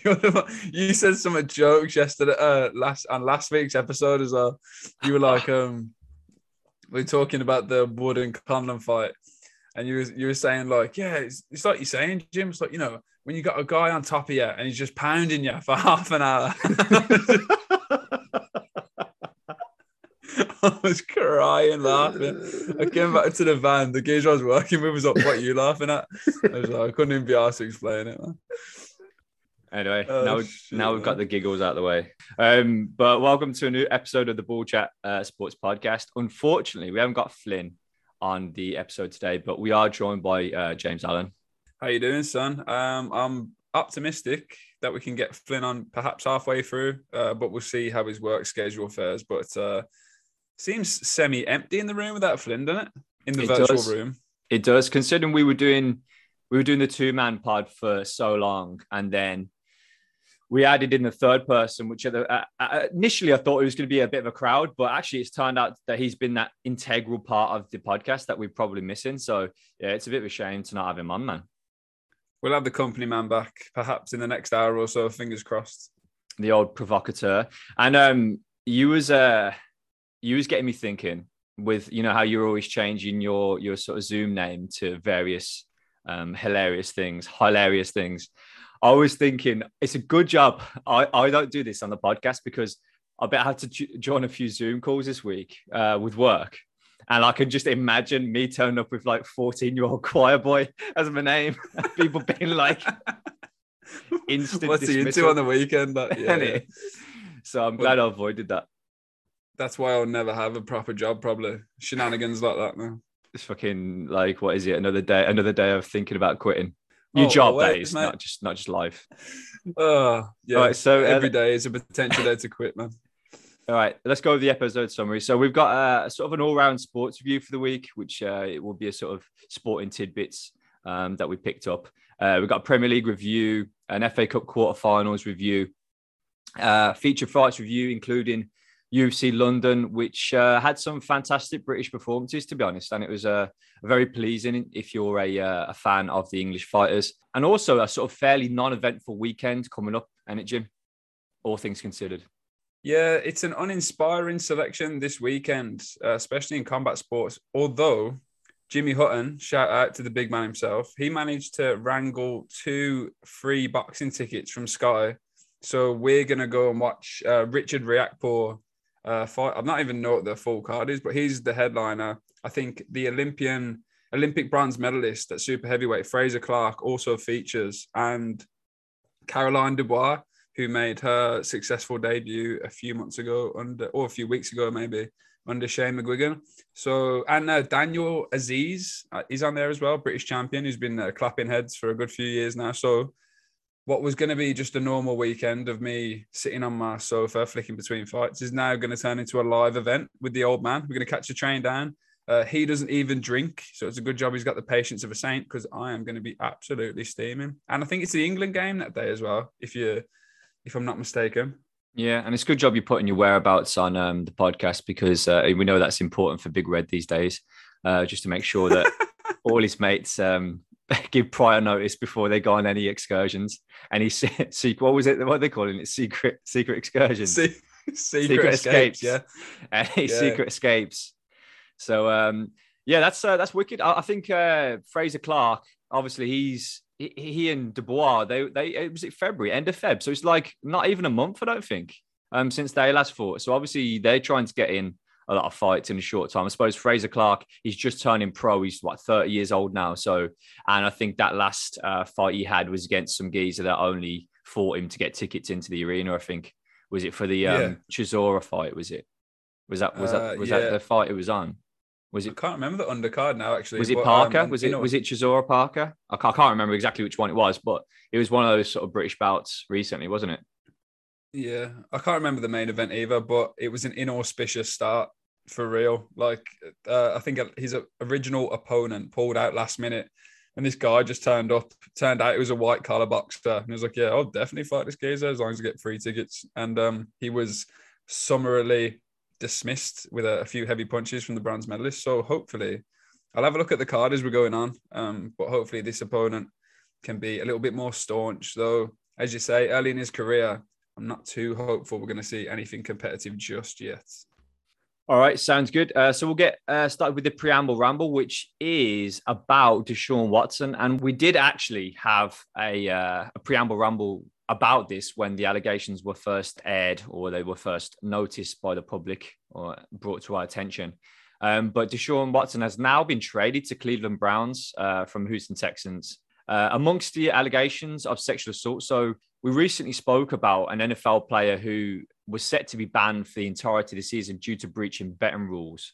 You said some jokes yesterday, last week's episode as well. You were like, we were talking about the Wood and Conlon fight, and you were saying like, yeah, it's like you're saying, Jim. It's like, when you got a guy on top of you and he's just pounding you for half an hour. I was crying, laughing. I came back to the van. The geezer I was working with was like, "What are you laughing at?" I was like, I couldn't even be asked to explain it, man. Anyway, now we've got the giggles out of the way. But welcome to a new episode of the Ball Chat Sports Podcast. Unfortunately, we haven't got Flynn on the episode today, but we are joined by James Allen. How you doing, son? I'm optimistic that we can get Flynn on perhaps halfway through, but we'll see how his work schedule fares. But seems semi-empty in the room without Flynn, doesn't it? In the virtual room. It does, considering we were doing the two-man pod for so long, and then we added in the third person, which initially I thought it was going to be a bit of a crowd, but actually it's turned out that he's been that integral part of the podcast that we're probably missing. So yeah, it's a bit of a shame to not have him on, man. We'll have the company man back perhaps in the next hour or so, fingers crossed. The old provocateur. And you was getting me thinking with, how you're always changing your sort of Zoom name to various hilarious things. I was thinking it's a good job I don't do this on the podcast, because I bet I had to join a few Zoom calls this week with work. And I can just imagine me turning up with like 14-year-old choir boy as my name. People being like, instant what's dismissal. he into on the weekend? Yeah. So I'm glad I avoided that. That's why I'll never have a proper job, probably. Shenanigans like that, man. It's fucking like, what is it? Another day of thinking about quitting. Your job days, not just life. Oh, yeah. All right, so every day is a potential day to quit, man. All right, let's go with the episode summary. So we've got a sort of an all-round sports review for the week, which it will be a sort of sporting tidbits that we picked up. We've got a Premier League review, an FA Cup quarterfinals review, feature fights review, including UFC London, which had some fantastic British performances, to be honest. And it was very pleasing if you're a fan of the English fighters. And also a sort of fairly non-eventful weekend coming up, ain't it, Jim? All things considered. Yeah, it's an uninspiring selection this weekend, especially in combat sports. Although Jimmy Hutton, shout out to the big man himself, he managed to wrangle 2 free boxing tickets from Sky. So we're going to go and watch Richard Riakporhe fight. I don't even know what the full card is, but he's the headliner. I think the Olympic bronze medalist at super heavyweight, Fraser Clark, also features, and Caroline Dubois, who made her successful debut a few weeks ago, maybe, under Shane McGuigan. So, and Daniel Aziz is on there as well, British champion, who's been clapping heads for a good few years now. So what was going to be just a normal weekend of me sitting on my sofa flicking between fights is now going to turn into a live event with the old man. We're going to catch the train down. He doesn't even drink, so it's a good job he's got the patience of a saint, because I am going to be absolutely steaming. And I think it's the England game that day as well, if I'm not mistaken. Yeah, and it's a good job you're putting your whereabouts on the podcast, because we know that's important for Big Red these days, just to make sure that all his mates give prior notice before they go on any excursions. Any secret, what was it? What are they calling it? Secret excursions. Secret escapes. Yeah. Any secret escapes. So that's wicked. I think Fraser Clark, obviously he and Dubois, they it was February, end of Feb. So it's like not even a month, I don't think, since they last fought. So obviously they're trying to get in a lot of fights in a short time. I suppose Fraser Clark, he's just turning pro. He's 30 years old now. So, and I think that last fight he had was against some geezer that only fought him to get tickets into the arena. I think, was it for the Chisora fight? Was that the fight it was on? Was it? I can't remember the undercard now, actually. Was it Parker? Was it Chisora Parker? I can't remember exactly which one it was, but it was one of those sort of British bouts recently, wasn't it? Yeah, I can't remember the main event either, but it was an inauspicious start for real. Like, I think his original opponent pulled out last minute, and this guy just turned up. Turned out it was a white collar boxer, and he was like, "Yeah, I'll definitely fight this geezer as long as I get free tickets." And he was summarily dismissed with a few heavy punches from the bronze medalist. So hopefully, I'll have a look at the card as we're going on. But hopefully, this opponent can be a little bit more staunch, though. as you say, early in his career, I'm not too hopeful we're going to see anything competitive just yet. All right, sounds good. So we'll get started with the preamble ramble, which is about Deshaun Watson. And we did actually have a preamble ramble about this when the allegations were first aired, or they were first noticed by the public or brought to our attention. But Deshaun Watson has now been traded to Cleveland Browns from Houston Texans. Amongst the allegations of sexual assault, so we recently spoke about an NFL player who was set to be banned for the entirety of the season due to breaching betting rules.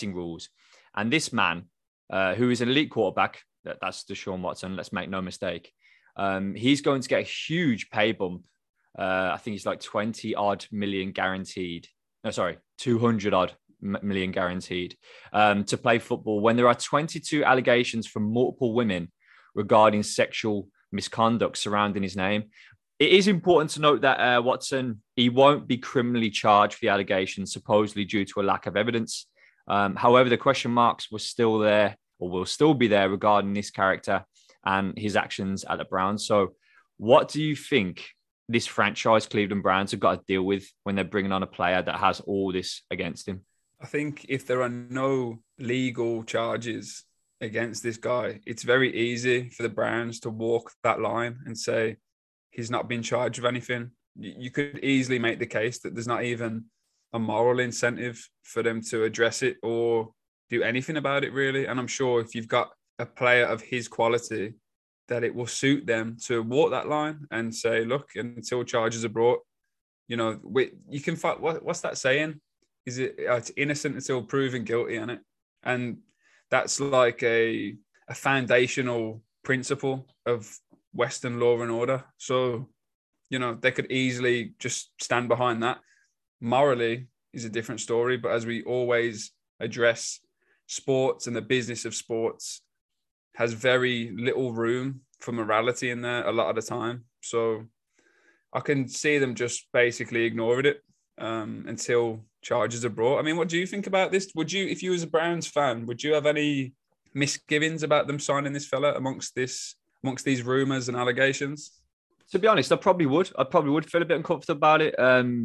And this man, who is an elite quarterback, that's Deshaun Watson, let's make no mistake, he's going to get a huge pay bump. I think he's like 20-odd million guaranteed. No, sorry, 200-odd million guaranteed to play football when there are 22 allegations from multiple women regarding sexual misconduct surrounding his name. It is important to note that Watson, he won't be criminally charged for the allegations, supposedly due to a lack of evidence. However, the question marks were still there, or will still be there, regarding this character and his actions at the Browns. So what do you think this franchise, Cleveland Browns, have got to deal with when they're bringing on a player that has all this against him? I think if there are no legal charges against this guy, it's very easy for the Browns to walk that line and say, he's not been charged with anything. You could easily make the case that there's not even a moral incentive for them to address it or do anything about it, really. And I'm sure if you've got a player of his quality, that it will suit them to walk that line and say, look, until charges are brought, you know, you can fight. What's that saying? Is it's innocent until proven guilty, isn't it? And that's like a foundational principle of Western law and order. So, you know, they could easily just stand behind that. Morally is a different story, but as we always address, sports and the business of sports has very little room for morality in there a lot of the time. So I can see them just basically ignoring it until charges are brought. I mean, what do you think about this? Would you, if you was a Browns fan, would you have any misgivings about them signing this fella amongst these rumors and allegations? To be honest, I probably would feel a bit uncomfortable about it.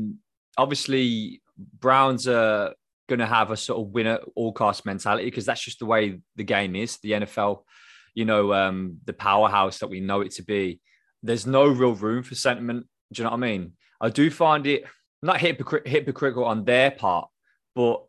Obviously, Browns are going to have a sort of winner all cost mentality because that's just the way the game is. The NFL, you know, the powerhouse that we know it to be. There's no real room for sentiment. Do you know what I mean? I do find it not hypocritical on their part, but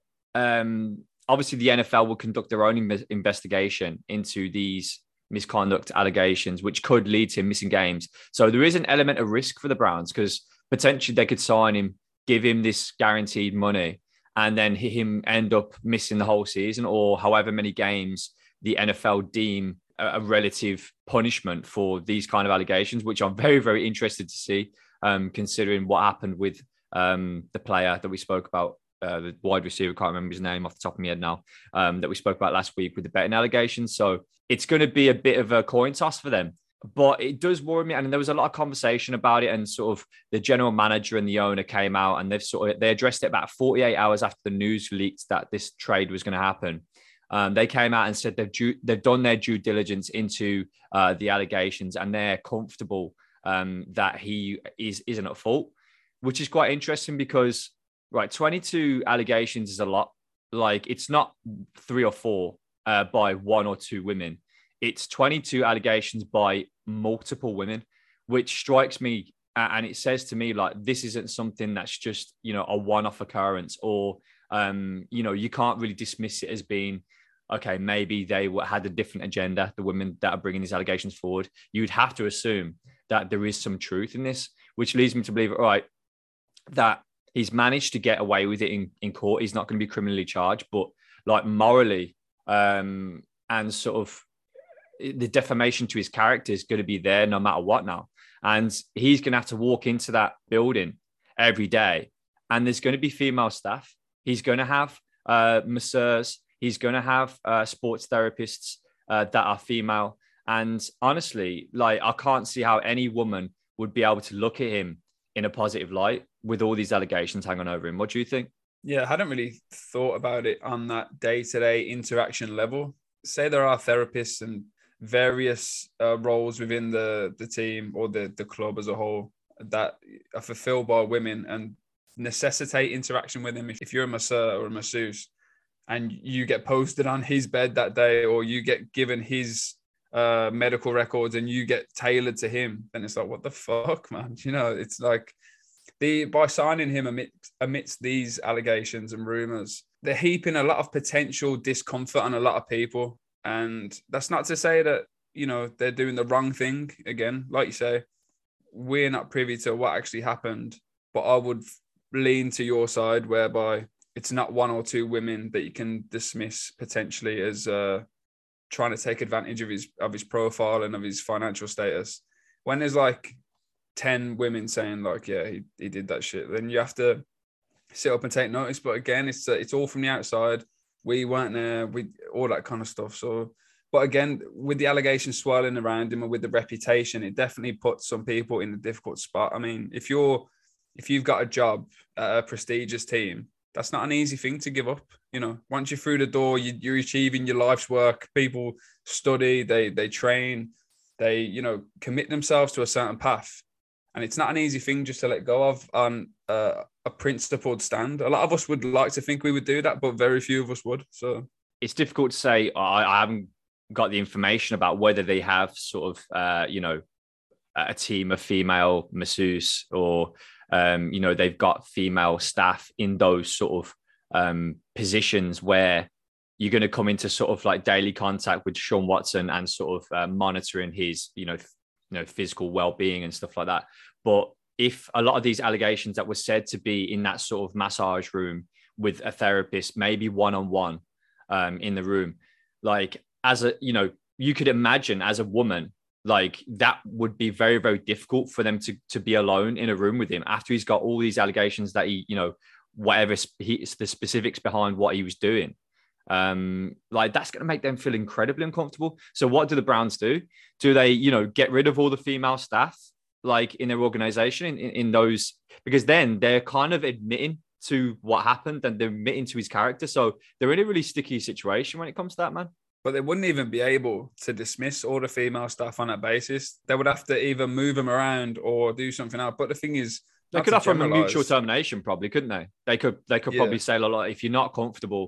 obviously the NFL will conduct their own investigation into these misconduct allegations, which could lead to missing games. So there is an element of risk for the Browns because potentially they could sign him, give him this guaranteed money, and then him end up missing the whole season or however many games the NFL deem a relative punishment for these kind of allegations, which I'm very, very interested to see, considering what happened with the player that we spoke about, the wide receiver, can't remember his name off the top of my head now, that we spoke about last week with the betting allegations. So it's going to be a bit of a coin toss for them. But it does worry me. And there was a lot of conversation about it. And sort of the general manager and the owner came out and they addressed it about 48 hours after the news leaked that this trade was going to happen. They came out and said they've done their due diligence into the allegations and they're comfortable that he isn't at fault, which is quite interesting because, right, 22 allegations is a lot. Like, it's not 3 or 4 by 1 or 2 women. It's 22 allegations by multiple women, which strikes me. And it says to me, like, this isn't something that's just, you know, a one-off occurrence or, you know, you can't really dismiss it as being, okay, maybe they had a different agenda, the women that are bringing these allegations forward. You'd have to assume that there is some truth in this, which leads me to believe, all right, that he's managed to get away with it in court. He's not going to be criminally charged, but like morally and sort of the defamation to his character is going to be there no matter what now. And he's going to have to walk into that building every day. And there's going to be female staff. He's going to have masseurs. He's going to have sports therapists that are female. And honestly, like, I can't see how any woman would be able to look at him in a positive light with all these allegations hanging over him. What do you think? Yeah, I hadn't really thought about it on that day-to-day interaction level. Say there are therapists and various roles within the team or the club as a whole that are fulfilled by women and necessitate interaction with him. If you're a masseur or a masseuse and you get posted on his bed that day, or you get given his medical records and you get tailored to him, then it's like, what the fuck, man? You know, it's like by signing him amidst these allegations and rumors, they're heaping a lot of potential discomfort on a lot of people. And that's not to say that, you know, they're doing the wrong thing. Again, like you say, we're not privy to what actually happened, but I would lean to your side, whereby it's not one or two women that you can dismiss potentially as trying to take advantage of his profile and of his financial status. When there's like 10 women saying like, yeah, he did that shit, then you have to sit up and take notice. But again, it's all from the outside. We weren't there, all that kind of stuff. So, but again, with the allegations swirling around him and with the reputation, it definitely puts some people in a difficult spot. I mean, if you've got a job at a prestigious team, that's not an easy thing to give up. You know, once you're through the door, you're achieving your life's work. People study, they train, they, you know, commit themselves to a certain path. And it's not an easy thing just to let go of on a principled stand. A lot of us would like to think we would do that, but very few of us would. So it's difficult to say. I haven't got the information about whether they have sort of, you know, a team of female masseuses, or, you know, they've got female staff in those sort of positions where you're going to come into sort of like daily contact with Sean Watson and sort of monitoring his, you know, physical well-being and stuff like that. But if a lot of these allegations that were said to be in that sort of massage room with a therapist, maybe one-on-one in the room, like, as a, you know, you could imagine as a woman, like that would be very, very difficult for them to be alone in a room with him after he's got all these allegations that he, you know, whatever the specifics behind what he was doing. Like that's going to make them feel incredibly uncomfortable. So what do the Browns do? Do they, you know, get rid of all the female staff like in their organization in those, because then they're kind of admitting to what happened and they're admitting to his character. So they're in a really sticky situation when it comes to that, man. But they wouldn't even be able to dismiss all the female staff on that basis. They would have to either move them around or do something else. But the thing is, they could offer them a mutual termination, probably, couldn't they? They could probably say, like, if you're not comfortable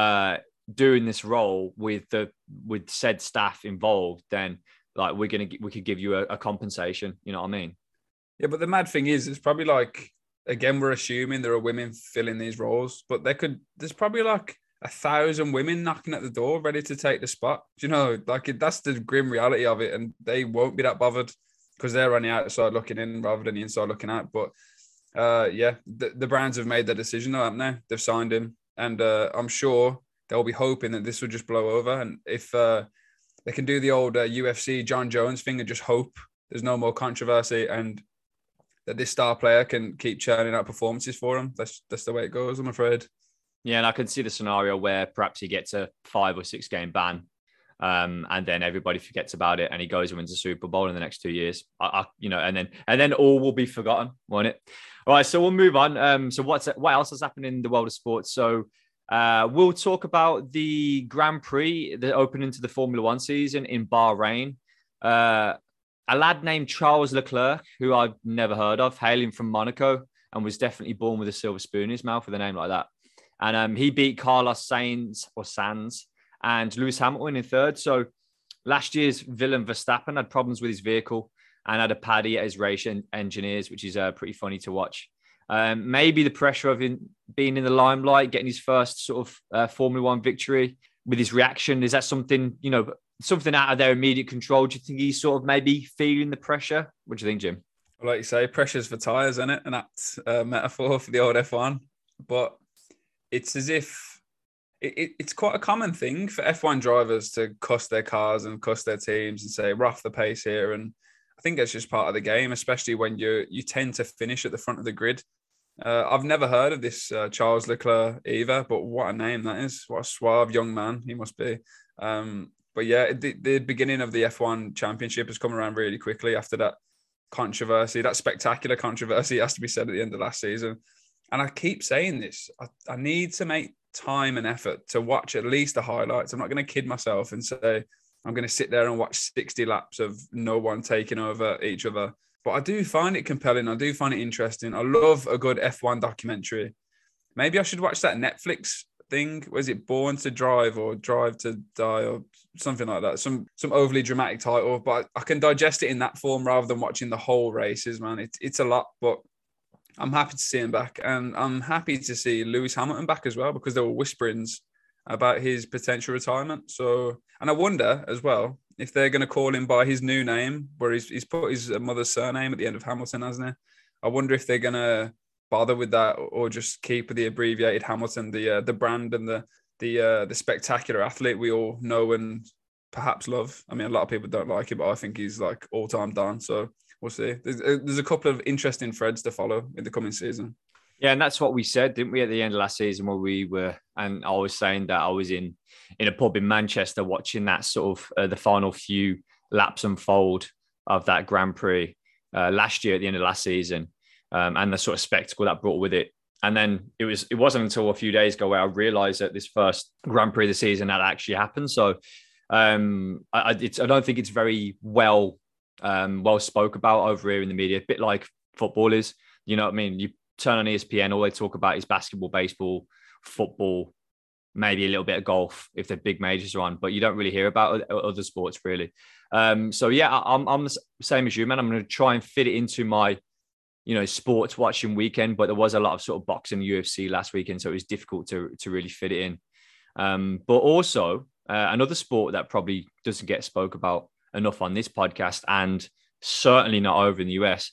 doing this role with said staff involved, then like we could give you a compensation. You know what I mean? Yeah, but the mad thing is, it's probably like, again, we're assuming there are women filling these roles, but there's probably like 1,000 women knocking at the door ready to take the spot. You know, like that's the grim reality of it, and they won't be that bothered because they're on the outside looking in rather than the inside looking out. But yeah, the Browns have made their decision, though, haven't they? They've signed him, and I'm sure they'll be hoping that this will just blow over. And if they can do the old UFC John Jones thing and just hope there's no more controversy and that this star player can keep churning out performances for them, that's the way it goes, I'm afraid. Yeah, and I can see the scenario where perhaps he gets a 5 or 6 game ban, and then everybody forgets about it, and he goes and wins the Super Bowl in the next 2 years. You know, and then all will be forgotten, won't it? All right, so we'll move on. So what else has happened in the world of sports? So we'll talk about the Grand Prix, the opening to the Formula One season in Bahrain. A lad named Charles Leclerc, who I've never heard of, hailing from Monaco, and was definitely born with a silver spoon in his mouth with a name like that. And he beat Carlos Sainz and Lewis Hamilton in third. So last year's villain Verstappen had problems with his vehicle and had a paddy at his race engineers, which is pretty funny to watch. Maybe the pressure of him being in the limelight, getting his first sort of Formula One victory with his reaction. Is that something, you know, something out of their immediate control? Do you think he's sort of maybe feeling the pressure? What do you think, Jim? Well, like you say, pressure's for tyres, isn't it? And that's a metaphor for the old F1. But it's as if it's quite a common thing for F1 drivers to cuss their cars and cuss their teams and say, we're off the pace here. And I think that's just part of the game, especially when you tend to finish at the front of the grid. I've never heard of this Charles Leclerc either, but what a name that is. What a suave young man he must be. But yeah, the beginning of the F1 championship has come around really quickly after that controversy, that spectacular controversy, has to be said, at the end of last season. And I keep saying this, I need to make time and effort to watch at least the highlights. I'm not going to kid myself and say I'm going to sit there and watch 60 laps of no one taking over each other. But I do find it compelling. I do find it interesting. I love a good F1 documentary. Maybe I should watch that Netflix thing. Was it Born to Drive or Drive to Die or something like that? Some overly dramatic title, but I can digest it in that form rather than watching the whole races, man. It's a lot, but I'm happy to see him back. And I'm happy to see Lewis Hamilton back as well, because there were whisperings about his potential retirement. So, and I wonder as well if they're going to call him by his new name, where he's put his mother's surname at the end of Hamilton, hasn't he? I wonder if they're going to bother with that or just keep the abbreviated Hamilton, the brand and the spectacular athlete we all know and perhaps love. I mean, a lot of people don't like it, but I think he's like all-time done. So we'll see. There's a couple of interesting threads to follow in the coming season. Yeah, and that's what we said, didn't we, at the end of last season, where we were, and I was saying that I was in a pub in Manchester watching that sort of the final few laps unfold of that Grand Prix last year at the end of last season, and the sort of spectacle that brought with it. And then it wasn't until a few days ago where I realised that this first Grand Prix of the season had actually happened. So I don't think it's very well spoke about over here in the media, a bit like football is. You know what I mean? You turn on ESPN, all they talk about is basketball, baseball, football, maybe a little bit of golf if the big majors are on, but you don't really hear about other sports really. So yeah, I'm the same as you, man. I'm going to try and fit it into my, sports watching weekend, but there was a lot of sort of boxing UFC last weekend, so it was difficult to really fit it in. But also another sport that probably doesn't get spoke about enough on this podcast, and certainly not over in the US.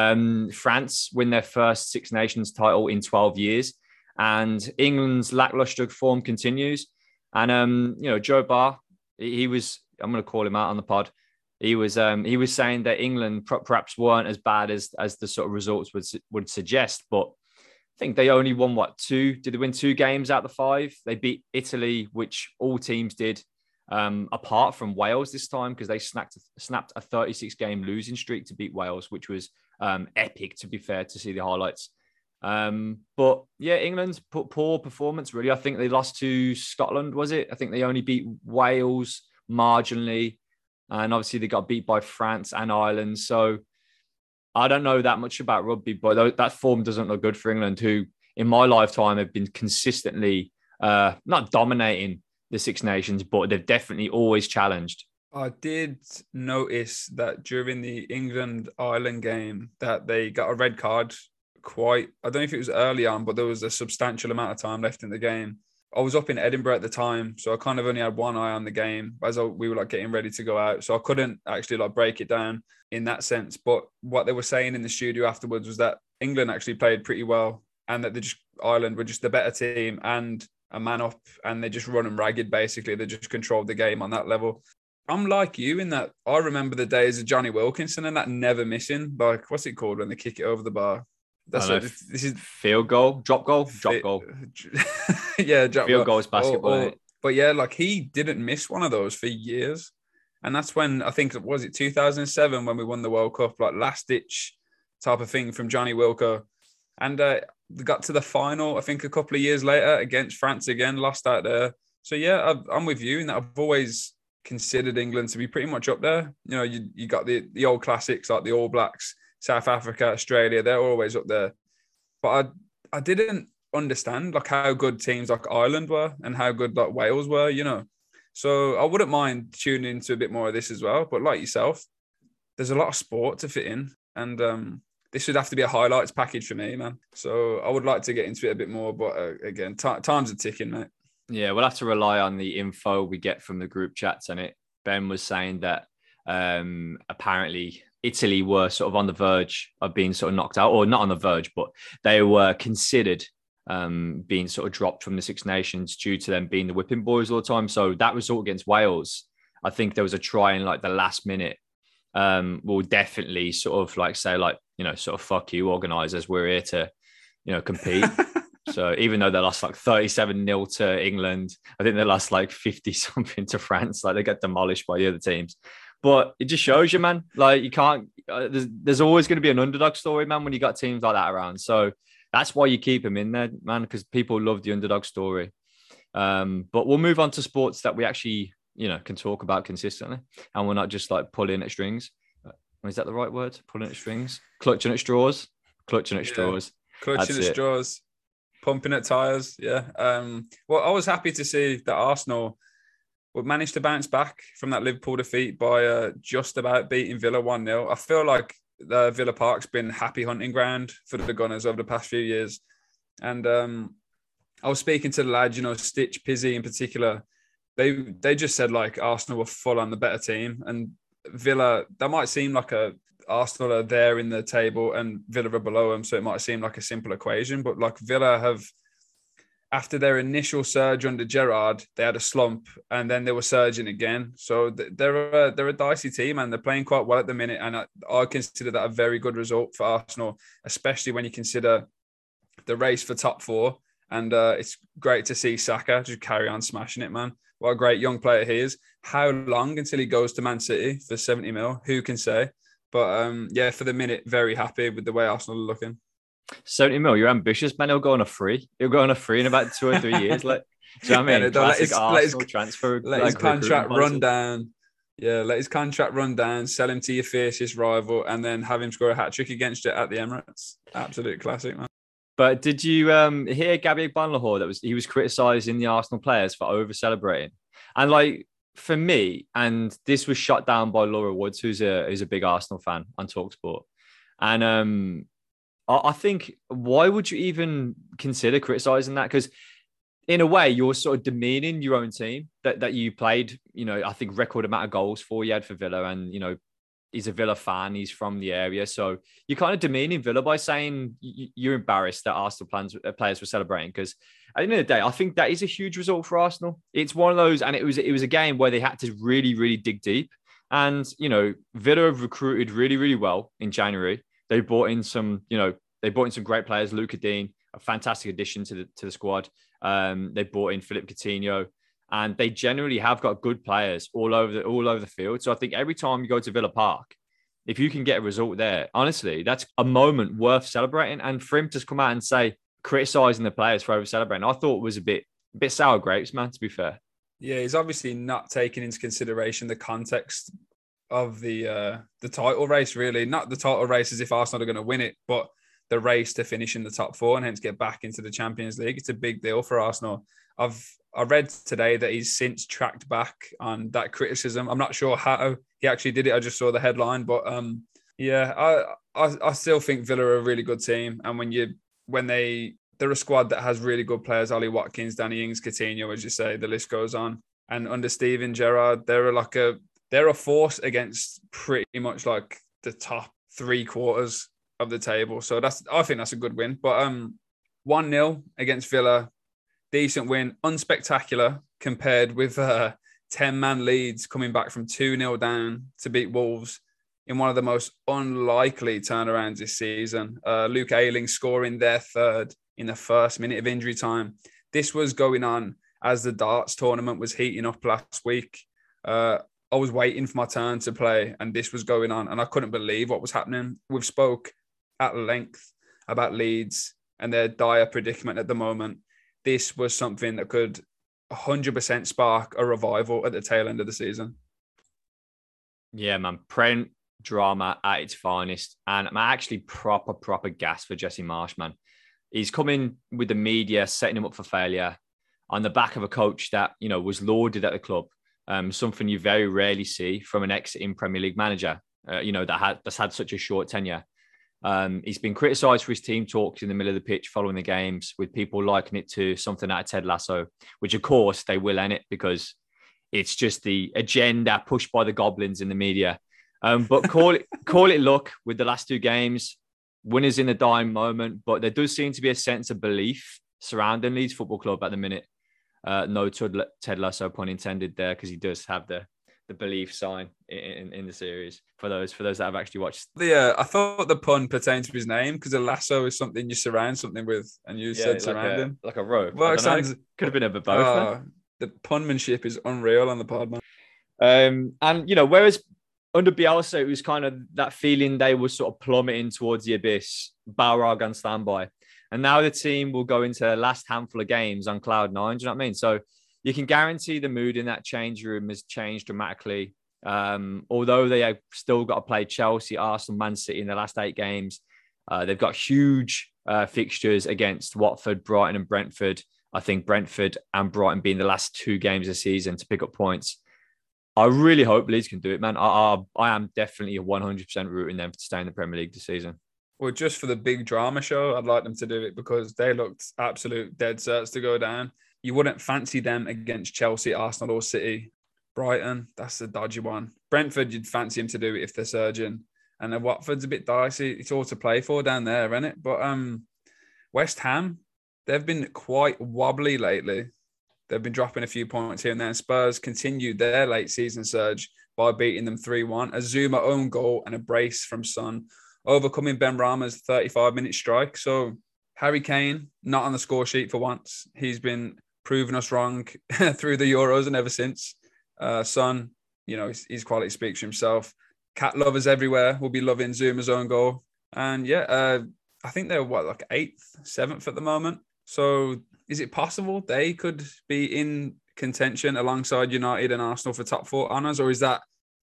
France win their first Six Nations title in 12 years, and England's lackluster form continues. And Joe Barr, I'm going to call him out on the pod. He was saying that England perhaps weren't as bad as the sort of results would suggest, but I think they only won did they win 2 games out of the 5? They beat Italy, which all teams did, apart from Wales this time, because they snapped a 36-game losing streak to beat Wales, which was epic, to be fair, to see the highlights. But yeah, England's poor performance, really. I think they lost to Scotland, was it? I think they only beat Wales marginally. And obviously they got beat by France and Ireland. So I don't know that much about rugby, but that form doesn't look good for England, who in my lifetime have been consistently not dominating the Six Nations, but they've definitely always challenged. I did notice that during the England-Ireland game that they got a red card I don't know if it was early on, but there was a substantial amount of time left in the game. I was up in Edinburgh at the time, so I kind of only had one eye on the game as we were getting ready to go out. So I couldn't actually break it down in that sense. But what they were saying in the studio afterwards was that England actually played pretty well, and that Ireland were just the better team and a man up, and they just run them ragged, basically. They just controlled the game on that level. I'm like you in that I remember the days of Johnny Wilkinson and that never missing. What's it called when they kick it over the bar? This is field goal, drop goal. Yeah, field goal is basketball. But yeah, he didn't miss one of those for years. And that's when, I think, was it 2007 when we won the World Cup, last ditch type of thing from Johnny Wilco. And they got to the final, I think, a couple of years later against France again, lost out there. So yeah, I'm with you in that I've always considered England to be pretty much up there. You got the old classics like the All Blacks, South Africa, Australia, they're always up there. But I didn't understand how good teams like Ireland were and how good Wales were, So I wouldn't mind tuning into a bit more of this as well. But like yourself, there's a lot of sport to fit in. And this would have to be a highlights package for me, man. So I would like to get into it a bit more. But again, times are ticking, mate. Yeah, we'll have to rely on the info we get from the group chats on it. Ben was saying that apparently Italy were sort of on the verge of being sort of knocked out, or not on the verge, but they were considered being sort of dropped from the Six Nations due to them being the whipping boys all the time. So that result against Wales, I think there was a try in the last minute. Will definitely sort of say sort of fuck you organisers, we're here to compete. So even though they lost 37-0 to England, I think they lost 50 something to France. They got demolished by the other teams. But it just shows you, man, you can't, there's always going to be an underdog story, man, when you got teams like that around. So that's why you keep them in there, man, because people love the underdog story. But we'll move on to sports that we actually, can talk about consistently, and we're not just like pulling at strings. Is that the right word? Pulling at strings, clutching at straws, straws. Clutching at straws, pumping at tires. Yeah. Well, I was happy to see that Arsenal would manage to bounce back from that Liverpool defeat by just about beating Villa 1-0. I feel like the Villa Park's been happy hunting ground for the Gunners over the past few years. And I was speaking to the lads, Stitch, Pizzy in particular. They just said like Arsenal were full on the better team, and Villa, that might seem like Arsenal are there in the table and Villa are below them, so it might seem like a simple equation. But like Villa have, after their initial surge under Gerrard, they had a slump and then they were surging again. So they're a dicey team and they're playing quite well at the minute. And I consider that a very good result for Arsenal, especially when you consider the race for top four. And it's great to see Saka just carry on smashing it, man. What a great young player he is. How long until he goes to Man City for 70 mil? Who can say? But yeah, for the minute, very happy with the way Arsenal are looking. 70 mil, you're ambitious, man. He'll go on a free. He'll go on a free in about 2 or 3 years. Like, do you know what I mean? Classic Arsenal transfer. Let his contract run down. Yeah, let his contract run down, sell him to your fiercest rival, and then have him score a hat-trick against it at the Emirates. Absolute classic, man. But did you hear Gabby Agbonlahor he was criticising the Arsenal players for over-celebrating? And like, for me, and this was shut down by Laura Woods, who's a big Arsenal fan on TalkSport. And I think, why would you even consider criticising that? Because in a way, you're sort of demeaning your own team that you played, I think record amount of goals for. You had for Villa, and, he's a Villa fan. He's from the area. So you're kind of demeaning Villa by saying you're embarrassed that Arsenal players were celebrating. Because at the end of the day, I think that is a huge result for Arsenal. It's one of those, and it was a game where they had to really, really dig deep. And, Villa have recruited really, really well in January. They brought in some great players. Luca Dean, a fantastic addition to the squad. They brought in Philippe Coutinho. And they generally have got good players all over the field. So I think every time you go to Villa Park, if you can get a result there, honestly, that's a moment worth celebrating. And for him to come out and say, criticising the players for over celebrating, I thought was a bit sour grapes, man, to be fair. Yeah, he's obviously not taking into consideration the context of the title race, really. Not the title race as if Arsenal are going to win it, but the race to finish in the top four and hence get back into the Champions League. It's a big deal for Arsenal. I read today that he's since tracked back on that criticism. I'm not sure how he actually did it. I just saw the headline, but yeah, I still think Villa are a really good team. And they're a squad that has really good players: Ollie Watkins, Danny Ings, Coutinho, as you say, the list goes on. And under Steven Gerrard, they're a force against pretty much like the top 3/4 of the table. So I think that's a good win. But 1-0 against Villa. Decent win, unspectacular compared with 10-man leads coming back from 2-0 down to beat Wolves in one of the most unlikely turnarounds this season. Luke Ayling scoring their third in the first minute of injury time. This was going on as the darts tournament was heating up last week. I was waiting for my turn to play and this was going on and I couldn't believe what was happening. We've spoke at length about Leeds and their dire predicament at the moment. This was something that could 100% spark a revival at the tail end of the season. Yeah, man. Prem drama at its finest. And I'm actually proper gas for Jesse Marsch, man. He's coming with the media, setting him up for failure on the back of a coach that, was lauded at the club. Something you very rarely see from an ex-in Premier League manager, that's had such a short tenure. He's been criticised for his team talks in the middle of the pitch following the games, with people likening it to something out of Ted Lasso, which of course they will end it because it's just the agenda pushed by the goblins in the media. But call it luck with the last 2 games, winners in a dying moment. But there does seem to be a sense of belief surrounding Leeds Football Club at the minute. No Ted Lasso pun intended there, because he does have the belief sign in the series for those that have actually watched. Yeah, I thought the pun pertained to his name, because a lasso is something you surround something with, and you said surrounding like a rope. Well, it sounds could have been a bit both. The punmanship is unreal on the pod, man. And whereas under Bielsa it was kind of that feeling they were sort of plummeting towards the abyss, Balrog on standby, and now the team will go into the last handful of games on cloud 9. Do you know what I mean? So you can guarantee the mood in that change room has changed dramatically. Although they have still got to play Chelsea, Arsenal, Man City in the last 8 games, they've got huge fixtures against Watford, Brighton, and Brentford. I think Brentford and Brighton being the last 2 games of the season to pick up points. I really hope Leeds can do it, man. I am definitely 100% rooting them to stay in the Premier League this season. Well, just for the big drama show, I'd like them to do it because they looked absolute dead certs to go down. You wouldn't fancy them against Chelsea, Arsenal, or City. Brighton, that's a dodgy one. Brentford, you'd fancy them to do it if they're surging. And then Watford's a bit dicey. It's all to play for down there, isn't it? But West Ham, they've been quite wobbly lately. They've been dropping a few points here and there. And Spurs continued their late season surge by beating them 3-1. A Zuma own goal and a brace from Son, overcoming Benrahma's 35-minute strike. So Harry Kane, not on the score sheet for once. He's been proving us wrong through the Euros and ever since. Son, his quality speaks for himself. Cat lovers everywhere will be loving Zuma's own goal. And I think they're like 8th, 7th at the moment. So is it possible they could be in contention alongside United and Arsenal for top 4 honours, or is that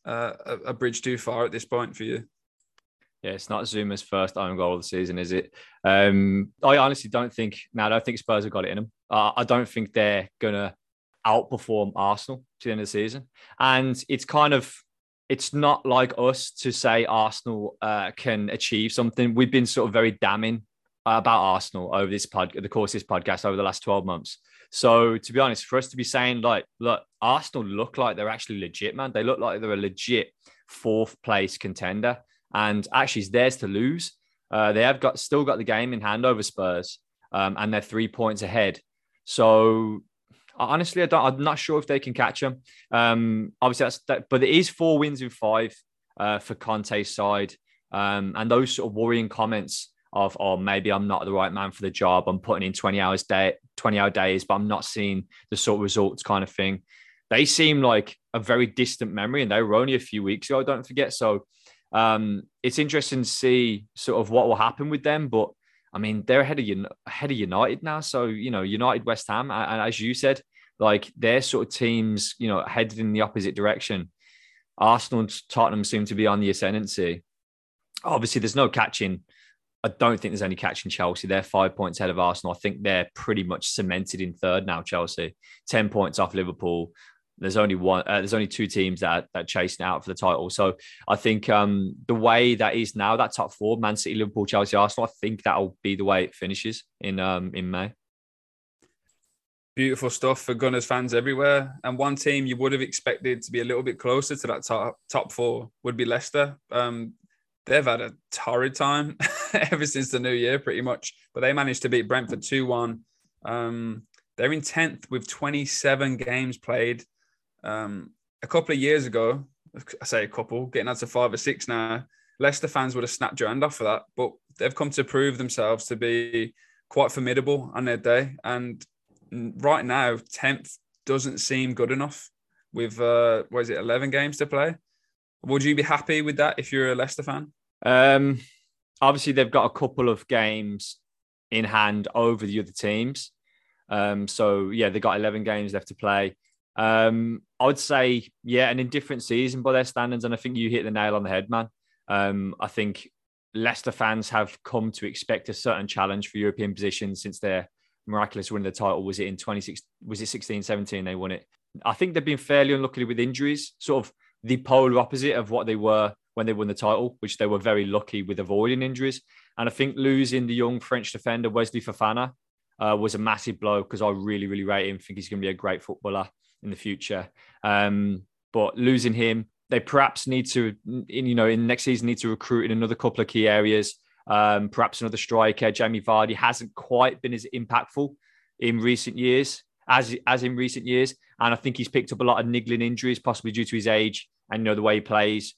a bridge too far at this point for you? Yeah, it's not Zuma's first own goal of the season, is it? I honestly don't think Spurs have got it in them. I don't think they're going to outperform Arsenal to the end of the season. And it's not like us to say Arsenal can achieve something. We've been sort of very damning about Arsenal over the course of this podcast over the last 12 months. So to be honest, for us to be saying look, Arsenal look like they're actually legit, man. They look like they're a legit 4th place contender, and actually it's theirs to lose. They have still got the game in hand over Spurs, and they're 3 points ahead. So honestly, I'm not sure if they can catch them. Obviously, but it is 4 wins in 5 for Conte's side, and those sort of worrying comments of, maybe I'm not the right man for the job. I'm putting in 20-hour days, but I'm not seeing the sort of results kind of thing. They seem like a very distant memory, and they were only a few weeks ago, don't forget. So it's interesting to see sort of what will happen with them. But I mean, they're ahead of United now. So, United, West Ham, and as you said, like their sort of teams, headed in the opposite direction. Arsenal and Tottenham seem to be on the ascendancy. Obviously, there's no catching. I don't think there's any catching Chelsea. They're 5 points ahead of Arsenal. I think they're pretty much cemented in 3rd now, Chelsea. 10 points off Liverpool. There's only 2 teams that are chasing out for the title. So I think the way that is now, that top 4, Man City, Liverpool, Chelsea, Arsenal, I think that'll be the way it finishes in May. Beautiful stuff for Gunners fans everywhere. And one team you would have expected to be a little bit closer to that top 4 would be Leicester. They've had a torrid time ever since the new year, pretty much. But they managed to beat Brentford 2-1. They're in 10th with 27 games played. A couple of years ago, I say a couple, getting out to 5 or 6 now, Leicester fans would have snapped your hand off for that. But they've come to prove themselves to be quite formidable on their day. And right now, 10th doesn't seem good enough with, 11 games to play? Would you be happy with that if you're a Leicester fan? Obviously, they've got a couple of games in hand over the other teams. So, they've got 11 games left to play. I would say, an indifferent season by their standards. And I think you hit the nail on the head, man. I think Leicester fans have come to expect a certain challenge for European positions since their miraculous win of the title. Was it in 16-17 they won it? I think they've been fairly unlucky with injuries, sort of the polar opposite of what they were when they won the title, which they were very lucky with avoiding injuries. And I think losing the young French defender, Wesley Fofana, was a massive blow because I really, really rate him. I think he's going to be a great footballer in the future. But losing him, they perhaps need to, in next season, need to recruit in another couple of key areas. Perhaps another striker. Jamie Vardy hasn't quite been as impactful in recent years as in recent years. And I think he's picked up a lot of niggling injuries, possibly due to his age and, the way he plays.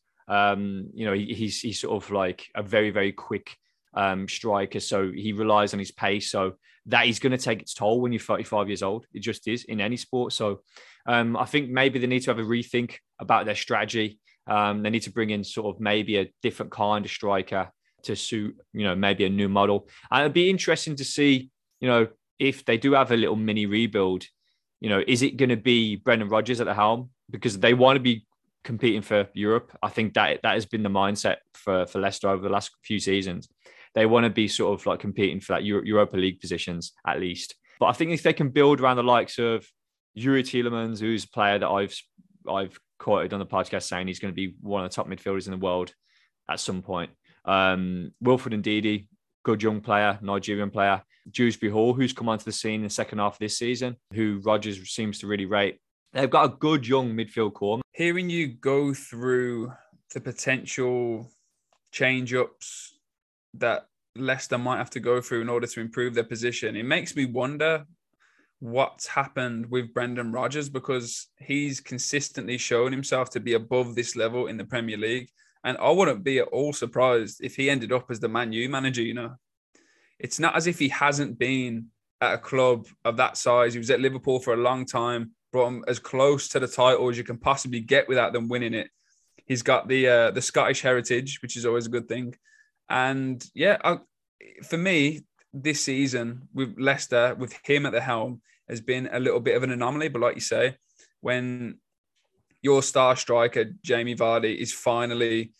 He's sort of like a very, very quick striker. So he relies on his pace. So that is going to take its toll when you're 35 years old. It just is in any sport. So I think maybe they need to have a rethink about their strategy. They need to bring in sort of maybe a different kind of striker to suit, maybe a new model. And it'd be interesting to see, if they do have a little mini rebuild, Is it going to be Brendan Rodgers at the helm? Because they want to be competing for Europe. I think that has been the mindset for Leicester over the last few seasons. They want to be sort of like competing for that Europa League positions at least. But I think if they can build around the likes of Yuri Tielemans, who's a player that I've quoted on the podcast saying he's going to be one of the top midfielders in the world at some point. Wilfred Ndidi, good young player, Nigerian player. Dewsbury Hall, who's come onto the scene in the second half of this season, who Rodgers seems to really rate. They've got a good young midfield core. Hearing you go through the potential change-ups that Leicester might have to go through in order to improve their position, it makes me wonder what's happened with Brendan Rodgers, because he's consistently shown himself to be above this level in the Premier League. And I wouldn't be at all surprised if he ended up as the Man U manager, It's not as if he hasn't been at a club of that size. He was at Liverpool for a long time, brought him as close to the title as you can possibly get without them winning it. He's got the Scottish heritage, which is always a good thing. And for me, this season with Leicester, with him at the helm, has been a little bit of an anomaly. But like you say, when your star striker, Jamie Vardy, is finally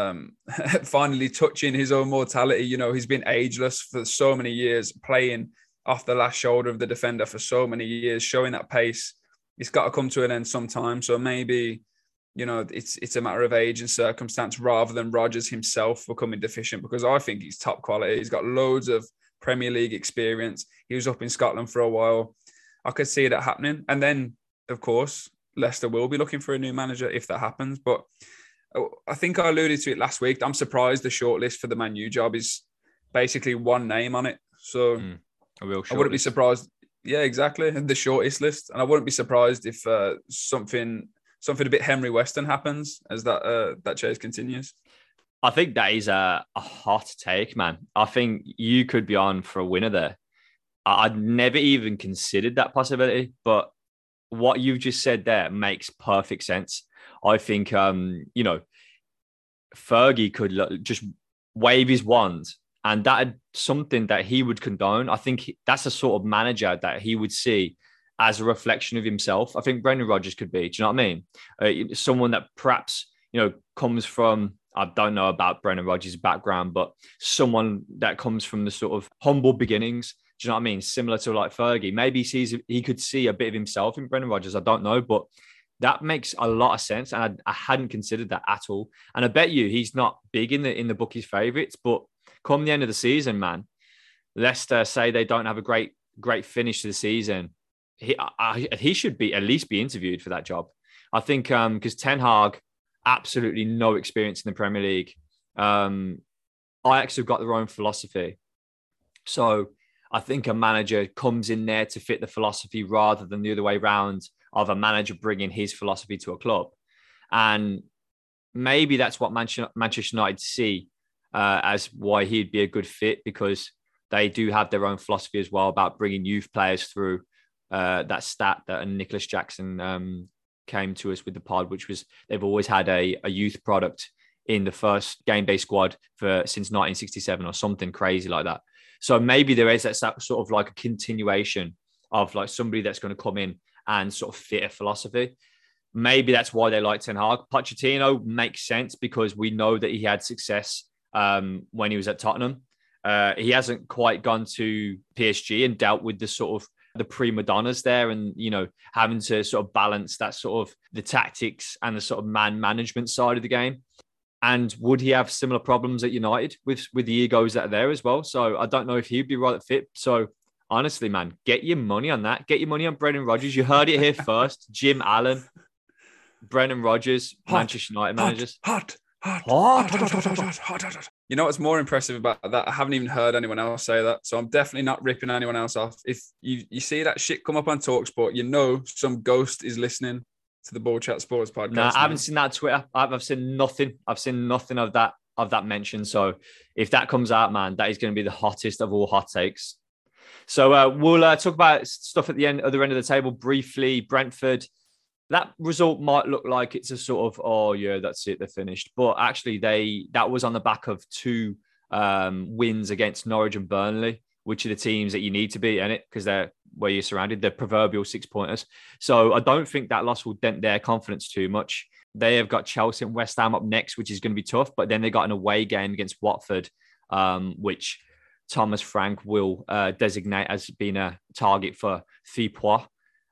touching his own mortality, he's been ageless for so many years, playing off the last shoulder of the defender for so many years, showing that pace. It's got to come to an end sometime. So maybe, it's a matter of age and circumstance rather than Rodgers himself becoming deficient, because I think he's top quality. He's got loads of Premier League experience. He was up in Scotland for a while. I could see that happening. And then, of course, Leicester will be looking for a new manager if that happens. But I think I alluded to it last week. I'm surprised the shortlist for the Man U job is basically one name on it. So a real I wouldn't be surprised. Yeah, exactly. The shortest list. And I wouldn't be surprised if something a bit Henry Weston happens as that chase continues. I think that is a hot take, man. I think you could be on for a winner there. I'd never even considered that possibility, but what you've just said there makes perfect sense. I think, Fergie could just wave his wand, and that's something that he would condone. I think that's a sort of manager that he would see as a reflection of himself. I think Brendan Rodgers could be. Do you know what I mean? Someone that perhaps, comes from, I don't know about Brendan Rodgers' background, but someone that comes from the sort of humble beginnings. Do you know what I mean? Similar to like Fergie. Maybe he could see a bit of himself in Brendan Rodgers. I don't know, but that makes a lot of sense. And I hadn't considered that at all. And I bet you he's not big in the bookies' favourites, but come the end of the season, man, Leicester say they don't have a great finish to the season. He should at least be interviewed for that job. I think because Ten Hag, absolutely no experience in the Premier League. Ajax have got their own philosophy. So I think a manager comes in there to fit the philosophy rather than the other way around of a manager bringing his philosophy to a club. And maybe that's what Manchester United see as why he'd be a good fit, because they do have their own philosophy as well about bringing youth players through. That stat that Nicholas Jackson came to us with the pod, which was they've always had a youth product in the first game-based squad since 1967 or something crazy like that. So maybe there is that sort of like a continuation of like somebody that's going to come in and sort of fit a philosophy. Maybe that's why they like Ten Hag. Pochettino makes sense because we know that he had success when he was at Tottenham. He hasn't quite gone to PSG and dealt with the sort of the prima donnas there, and having to sort of balance that sort of the tactics and the sort of man management side of the game. And would he have similar problems at United with the egos that are there as well? So I don't know if he'd be right fit. So honestly, man, get your money on that. Get your money on Brendan Rodgers. You heard it here first. Jim Allen, Brendan Rodgers, Manchester United managers. Hot. You know what's more impressive about that? I haven't even heard anyone else say that. So I'm definitely not ripping anyone else off. If you see that shit come up on TalkSport, some ghost is listening to the Ball Chat Sports podcast. No, I haven't seen that on Twitter. I've seen nothing. I've seen nothing of that mention. So if that comes out, man, that is going to be the hottest of all hot takes. So we'll talk about stuff at the other end of the table briefly. Brentford. That result might look like it's a sort of, oh yeah, that's it, they're finished. But actually, that was on the back of two wins against Norwich and Burnley, which are the teams that you need to beat in it, because they're where you're surrounded, the proverbial 6-pointers. So I don't think that loss will dent their confidence too much. They have got Chelsea and West Ham up next, which is going to be tough. But then they got an away game against Watford, which Thomas Frank will designate as being a target for Thipois.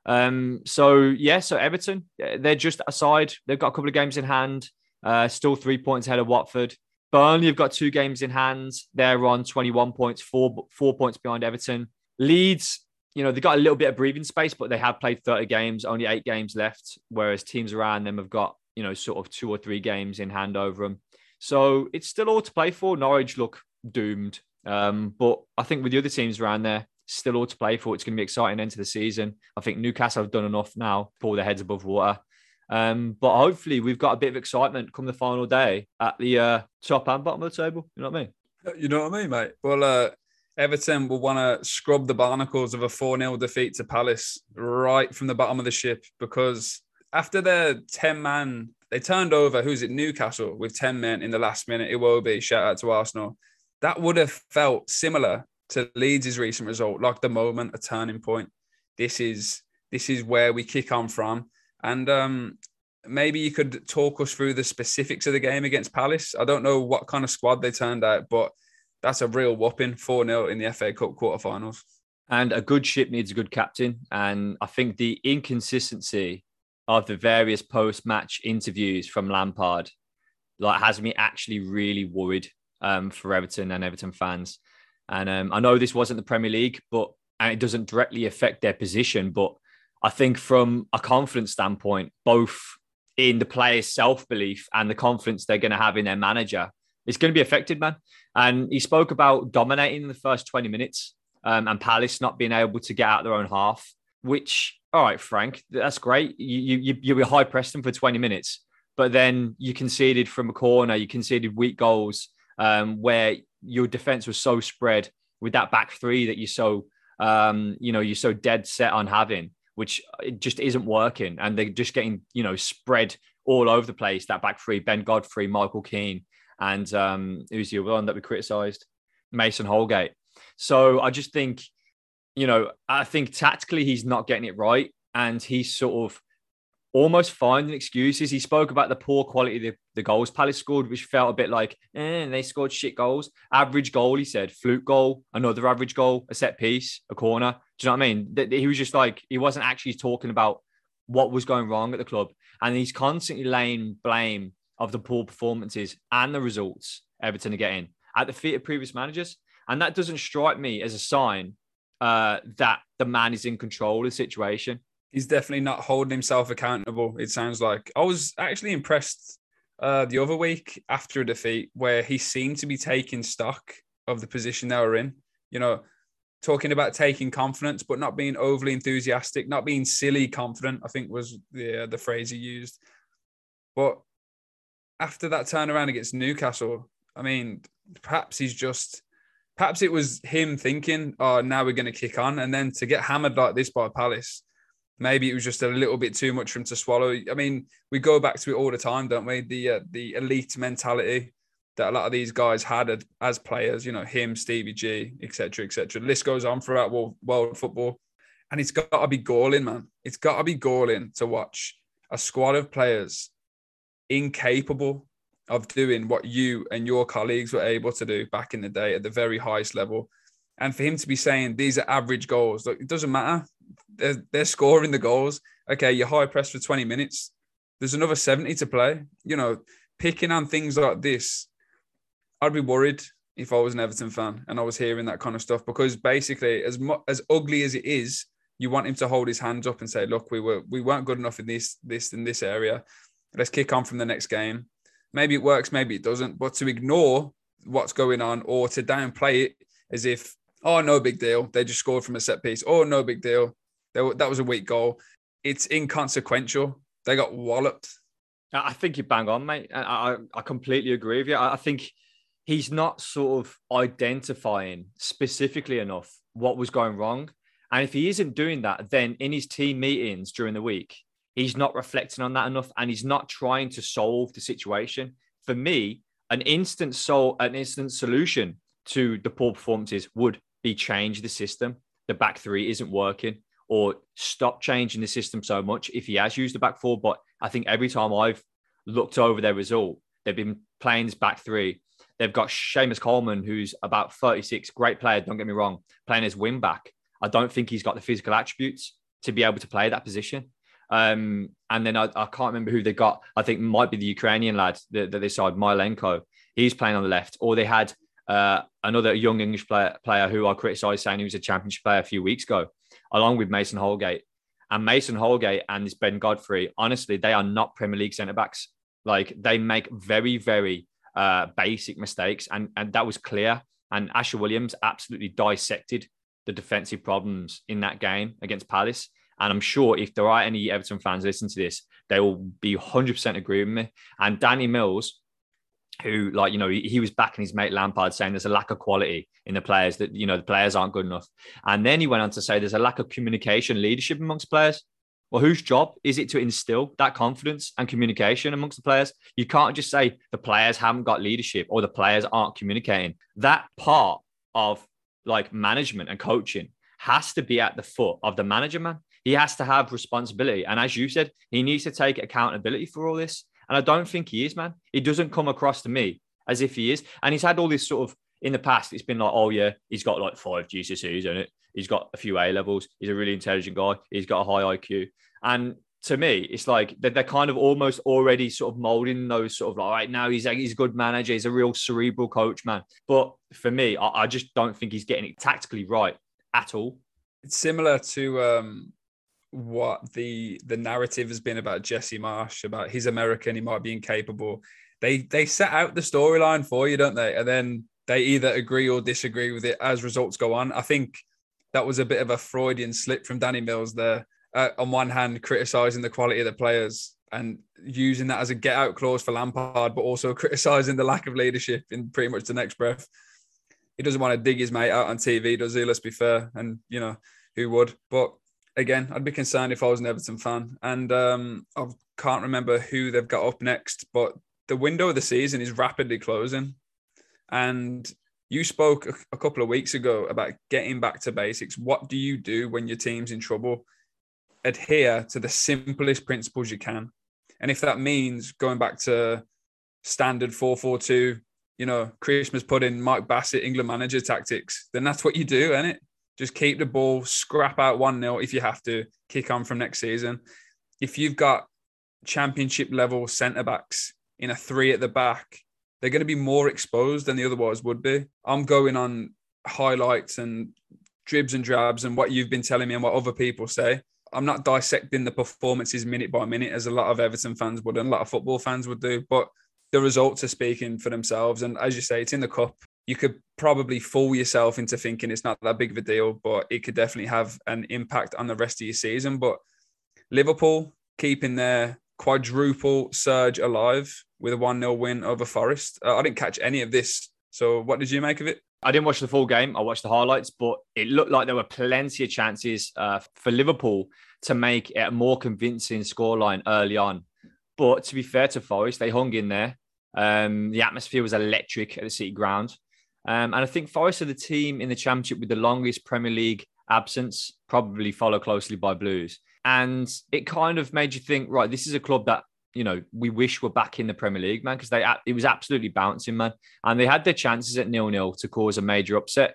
So Everton, they're just aside. They've got a couple of games in hand, still 3 points ahead of Watford. Burnley have got 2 games in hand. They're on 21 points, 4 points behind Everton. Leeds, they've got a little bit of breathing space, but they have played 30 games, only 8 games left, whereas teams around them have got, sort of 2 or 3 games in hand over them. So it's still all to play for. Norwich look doomed. But I think with the other teams around there, still all to play for. It's going to be exciting end to the season. I think Newcastle have done enough now to pull their heads above water. But hopefully we've got a bit of excitement come the final day at the top and bottom of the table. You know what I mean? You know what I mean, mate? Well, Everton will want to scrub the barnacles of a 4-0 defeat to Palace right from the bottom of the ship, because after their 10-man, they turned over, Newcastle with 10 men in the last minute. Iwobi, shout out to Arsenal. That would have felt similar to Leeds' recent result, like the moment, a turning point. This is where we kick on from. And maybe you could talk us through the specifics of the game against Palace. I don't know what kind of squad they turned out, but that's a real whopping, 4-0 in the FA Cup quarterfinals. And a good ship needs a good captain. And I think the inconsistency of the various post-match interviews from Lampard has me actually really worried for Everton and Everton fans. And I know this wasn't the Premier League, and it doesn't directly affect their position, but I think from a confidence standpoint, both in the players' self-belief and the confidence they're going to have in their manager, it's going to be affected, man. And he spoke about dominating in the first 20 minutes and Palace not being able to get out their own half, which, all right, Frank, that's great. You were high-pressed them for 20 minutes, but then you conceded from a corner, you conceded weak goals where your defense was so spread with that back three that you're so dead set on having, which it just isn't working. And they're just getting, spread all over the place. That back three, Ben Godfrey, Michael Keane, and who's the other one that we criticised? Mason Holgate. So I just think, I think tactically he's not getting it right. And he's sort of almost finding excuses. He spoke about the poor quality of the goals Palace scored, which felt a bit like, they scored shit goals. Average goal, he said. Fluke goal, another average goal, a set piece, a corner. Do you know what I mean? He was just like, he wasn't actually talking about what was going wrong at the club. And he's constantly laying blame of the poor performances and the results Everton are getting at the feet of previous managers. And that doesn't strike me as a sign that the man is in control of the situation. He's definitely not holding himself accountable, it sounds like. I was actually impressed the other week after a defeat where he seemed to be taking stock of the position they were in. Talking about taking confidence, but not being overly enthusiastic, not being silly confident, I think was the phrase he used. But after that turnaround against Newcastle, I mean, perhaps it was him thinking, oh, now we're going to kick on. And then to get hammered like this by Palace, maybe it was just a little bit too much for him to swallow. I mean, we go back to it all the time, don't we? The elite mentality that a lot of these guys had as players, him, Stevie G, etc., etc. The list goes on throughout world football. And it's got to be galling, man. It's got to be galling to watch a squad of players incapable of doing what you and your colleagues were able to do back in the day at the very highest level. And for him to be saying these are average goals, look, it doesn't matter. They're scoring the goals. Okay, you're high pressed for 20 minutes. There's another 70 to play. Picking on things like this, I'd be worried if I was an Everton fan and I was hearing that kind of stuff, because basically, as ugly as it is, you want him to hold his hands up and say, look, we weren't good enough in this area. Let's kick on from the next game. Maybe it works, maybe it doesn't. But to ignore what's going on or to downplay it as if, oh, no big deal, they just scored from a set piece. Oh, no big deal, that was a weak goal. It's inconsequential. They got walloped. I think you bang on, mate. I completely agree with you. I think he's not sort of identifying specifically enough what was going wrong. And if he isn't doing that, then in his team meetings during the week, he's not reflecting on that enough, and he's not trying to solve the situation. For me, an instant solution to the poor performances would be change the system. the back three isn't working, or stop changing the system so much if he has used the back four. But I think every time I've looked over their result, they've been playing this back three. They've got Seamus Coleman, who's about 36, great player, don't get me wrong, playing as wing back. I don't think he's got the physical attributes to be able to play that position. And then I can't remember who they got. I think it might be the Ukrainian lad that they signed, Mylenko. He's playing on the left. Or they had another young English player who I criticised, saying he was a championship player a few weeks ago, along with Mason Holgate. And Mason Holgate and this Ben Godfrey, honestly, they are not Premier League centre-backs. Like, they make very, very basic mistakes. And that was clear. And Asher Williams absolutely dissected the defensive problems in that game against Palace. And I'm sure if there are any Everton fans listening to this, they will be 100% agree with me. And Danny Mills, who, like, you know, he was backing his mate Lampard, saying there's a lack of quality in the players, that, you know, the players aren't good enough. And then he went on to say there's a lack of communication, leadership amongst players. Well, whose job is it to instill that confidence and communication amongst the players? You can't just say the players haven't got leadership or the players aren't communicating. That part of, like, management and coaching has to be at the foot of the manager, man. He has to have responsibility. And as you said, he needs to take accountability for all this. And I don't think he is, man. It doesn't come across to me as if he is. And he's had all this sort of, in the past, it's been like, oh yeah, he's got like 5 GCSEs in it. He's got a few A levels. He's a really intelligent guy. He's got a high IQ. And to me, it's like they're kind of almost already sort of molding those sort of, like, all right, now he's a good manager. He's a real cerebral coach, man. But for me, I just don't think he's getting it tactically right at all. It's similar to what the narrative has been about Jesse Marsch, about he's American, he might be incapable. They set out the storyline for you, don't they? And then they either agree or disagree with it as results go on. I think that was a bit of a Freudian slip from Danny Mills there. On one hand, criticising the quality of the players and using that as a get-out clause for Lampard, but also criticising the lack of leadership in pretty much the next breath. He doesn't want to dig his mate out on TV, does he? Let's be fair. And, you know, who would? But again, I'd be concerned if I was an Everton fan. And I can't remember who they've got up next, but the window of the season is rapidly closing. And you spoke a couple of weeks ago about getting back to basics. What do you do when your team's in trouble? Adhere to the simplest principles you can. And if that means going back to standard 4-4-2, you know, Christmas pudding, Mike Bassett, England manager tactics, then that's what you do, isn't it? Just keep the ball, scrap out 1-0 if you have to, kick on from next season. If you've got championship level centre-backs in a 3 at the back, they're going to be more exposed than they otherwise would be. I'm going on highlights and dribs and drabs and what you've been telling me and what other people say. I'm not dissecting the performances minute by minute as a lot of Everton fans would and a lot of football fans would do, but the results are speaking for themselves. And as you say, it's in the cup. You could probably fool yourself into thinking it's not that big of a deal, but it could definitely have an impact on the rest of your season. But Liverpool keeping their quadruple surge alive with a 1-0 win over Forest. I didn't catch any of this. So what did you make of it? I didn't watch the full game. I watched the highlights, but it looked like there were plenty of chances for Liverpool to make it a more convincing scoreline early on. But to be fair to Forest, they hung in there. The atmosphere was electric at the City Ground. And I think Forest are the team in the Championship with the longest Premier League absence, probably followed closely by Blues. And it kind of made you think, right, this is a club that, you know, we wish were back in the Premier League, man, because it was absolutely bouncing, man. And they had their chances at 0-0 to cause a major upset.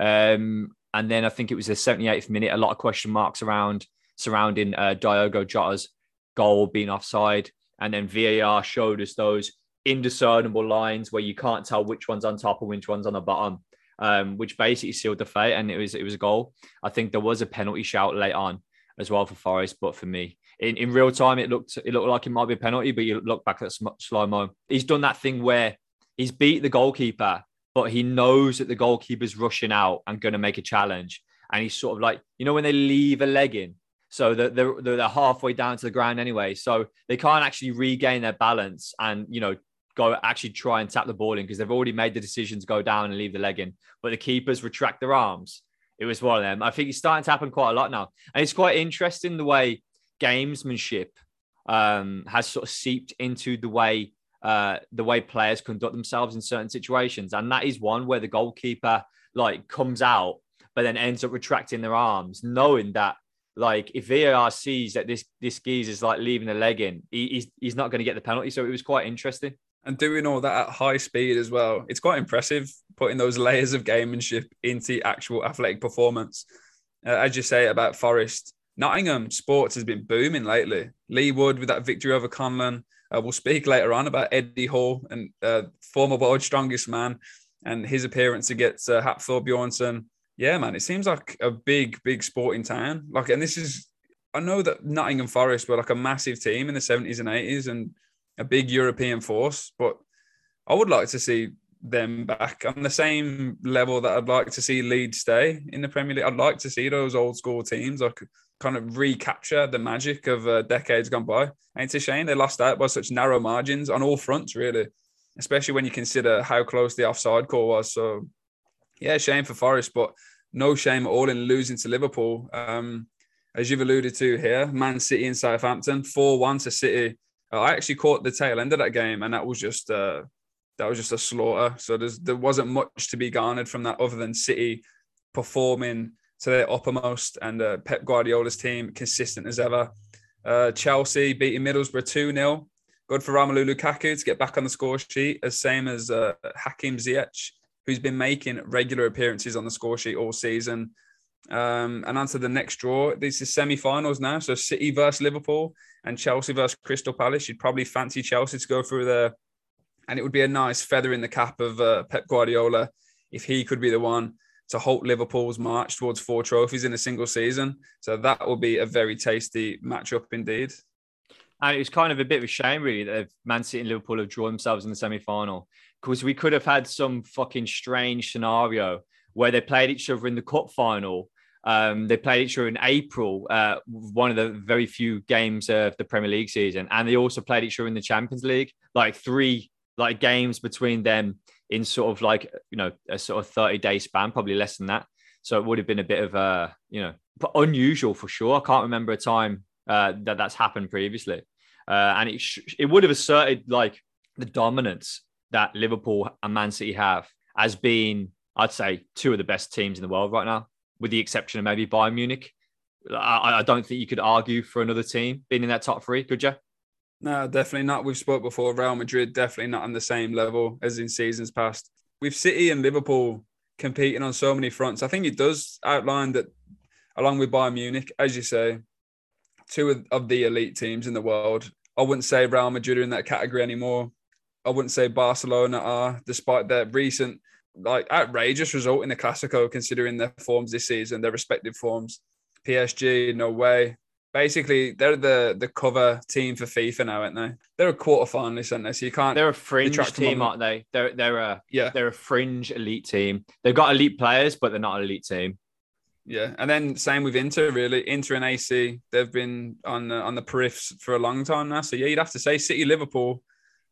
And then I think it was the 78th minute, a lot of question marks surrounding Diogo Jota's goal being offside. And then VAR showed us those indiscernible lines where you can't tell which one's on top and which one's on the bottom, which basically sealed the fate. And it was a goal. I think there was a penalty shout late on as well for Forest, but for me, in real time, it looked like it might be a penalty, but you look back at slow-mo. He's done that thing where he's beat the goalkeeper, but he knows that the goalkeeper's rushing out and going to make a challenge. And he's sort of like, you know, when they leave a leg in, so they're halfway down to the ground anyway. So they can't actually regain their balance and, you know, go actually try and tap the ball in because they've already made the decision to go down and leave the leg in. But the keepers retract their arms. It was one of them. I think it's starting to happen quite a lot now. And it's quite interesting the way gamesmanship has sort of seeped into the way players conduct themselves in certain situations. And that is one where the goalkeeper like comes out, but then ends up retracting their arms, knowing that like if VAR sees that this geezer's like leaving the leg in, he's not going to get the penalty. So it was quite interesting. And doing all that at high speed as well. It's quite impressive putting those layers of gamemanship into actual athletic performance. As you say about Forest, Nottingham sports has been booming lately. Lee Wood with that victory over Conlon. We'll speak later on about Eddie Hall and former world's strongest man and his appearance against Hafthor Bjornsson. Yeah, man, it seems like a big, big sporting town. Like, and this is, I know that Nottingham Forest were like a massive team in the 70s and 80s and a big European force, but I would like to see them back on the same level that I'd like to see Leeds stay in the Premier League. I'd like to see those old school teams like kind of recapture the magic of decades gone by. And it's a shame they lost out by such narrow margins on all fronts, really, especially when you consider how close the offside call was. So, yeah, shame for Forest, but no shame at all in losing to Liverpool. As you've alluded to here, Man City and Southampton, 4-1 to City. I actually caught the tail end of that game, and that was just a slaughter. So there wasn't much to be garnered from that other than City performing to their uppermost and Pep Guardiola's team consistent as ever. Chelsea beating Middlesbrough 2-0. Good for Romelu Lukaku to get back on the score sheet, as same as Hakim Ziyech, who's been making regular appearances on the score sheet all season. And on to the next draw. This is semi-finals now. So City versus Liverpool and Chelsea versus Crystal Palace. You'd probably fancy Chelsea to go through there. And it would be a nice feather in the cap of Pep Guardiola if he could be the one to halt Liverpool's march towards 4 trophies in a single season. So that will be a very tasty matchup indeed. And it was kind of a bit of a shame, really, that Man City and Liverpool have drawn themselves in the semi-final, because we could have had some fucking strange scenario where they played each other in the cup final. They played each other in April, one of the very few games of the Premier League season. And they also played each other in the Champions League, like 3 like games between them in sort of like, you know, a sort of 30-day span, probably less than that. So it would have been a bit of a, you know, but unusual for sure. I can't remember a time that's happened previously. And it would have asserted like the dominance that Liverpool and Man City have as being, I'd say, 2 of the best teams in the world right now, with the exception of maybe Bayern Munich. I don't think you could argue for another team being in that top 3, could you? No, definitely not. We've spoke before. Real Madrid definitely not on the same level as in seasons past. With City and Liverpool competing on so many fronts, I think it does outline that, along with Bayern Munich, as you say, 2 of the elite teams in the world. I wouldn't say Real Madrid are in that category anymore. I wouldn't say Barcelona are, despite their recent like outrageous result in the Clasico, considering their forms this season, their respective forms. PSG, no way. Basically, they're the cover team for FIFA now, aren't they? They're a quarterfinalist, aren't they? So you can't. They're a fringe team, aren't they? They're a fringe elite team. They've got elite players, but they're not an elite team. Yeah, and then same with Inter, really. Inter and AC, they've been on the periffs for a long time now. So yeah, you'd have to say City, Liverpool,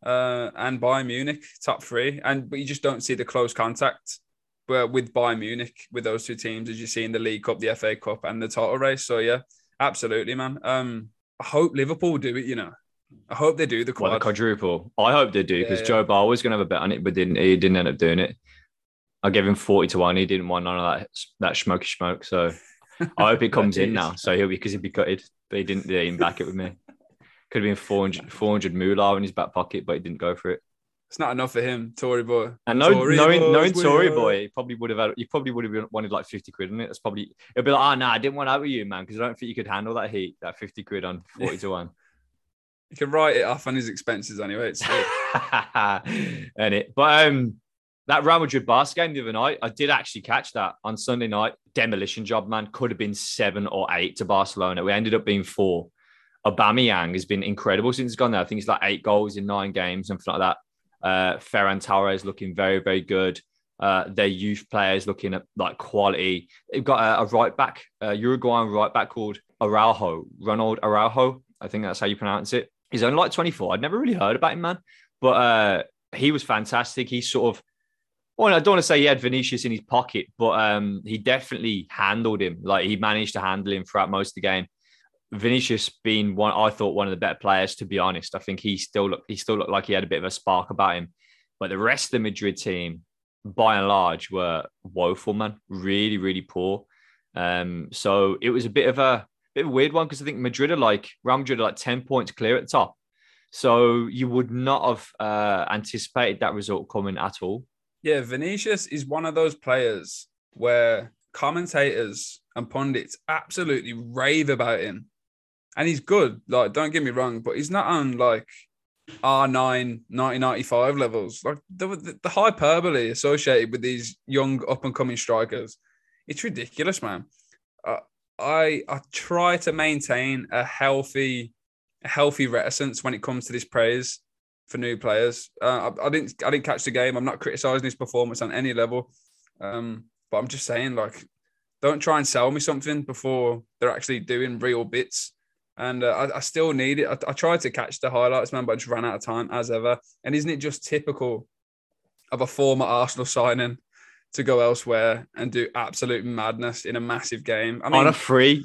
and Bayern Munich, top 3. But you just don't see the close contact with Bayern Munich, with those 2 teams, as you see in the League Cup, the FA Cup, and the title race. So yeah, absolutely, man. I hope Liverpool do it, you know. I hope they do the quad. Well, the quadruple. I hope they do, because Joe Barr was going to have a bet on it, but he didn't end up doing it. I gave him 40-1. He didn't want none of that smoky smoke. So I hope it comes in now. So he'll be gutted. But he didn't back it with me. Could have been 400 moolah in his back pocket, but he didn't go for it. It's not enough for him, Tory boy. And knowing Tory boy, he probably would have wanted like 50 quid on it. That's probably, it'll be like, I didn't want out with you, man, because I don't think you could handle that heat, that 50 quid on 40-1. You can write it off on his expenses anyway. It's But that Real Madrid Barca game the other night, I did actually catch that on Sunday night. Demolition job, man. Could have been 7 or 8 to Barcelona. We ended up being 4. Aubameyang has been incredible since he's gone there. I think it's like 8 goals in 9 games, something like that. Ferran Torres looking very, very good. Their youth players looking at like quality. They've got a right back, Uruguayan right back called Ronald Araujo. I think that's how you pronounce it. He's only like 24. I'd never really heard about him, man. But he was fantastic. He sort of, well, I don't want to say he had Vinicius in his pocket, but he definitely handled him. Like, he managed to handle him throughout most of the game. Vinicius being one of the better players, to be honest. I think he still looked like he had a bit of a spark about him. But the rest of the Madrid team, by and large, were woeful, man. Really, really poor. So it was a bit of a weird one because I think Real Madrid are like 10 points clear at the top. So you would not have anticipated that result coming at all. Yeah, Vinicius is one of those players where commentators and pundits absolutely rave about him. And he's good. Like, don't get me wrong, but he's not on like R9 1995 levels. Like the hyperbole associated with these young up and coming strikers, it's ridiculous, man. I try to maintain a healthy reticence when it comes to this praise for new players. I didn't catch the game. I'm not criticizing his performance on any level, but I'm just saying, like, don't try and sell me something before they're actually doing real bits. And I still need it. I tried to catch the highlights, man, but I just ran out of time as ever. And isn't it just typical of a former Arsenal signing to go elsewhere and do absolute madness in a massive game? I mean, on a free.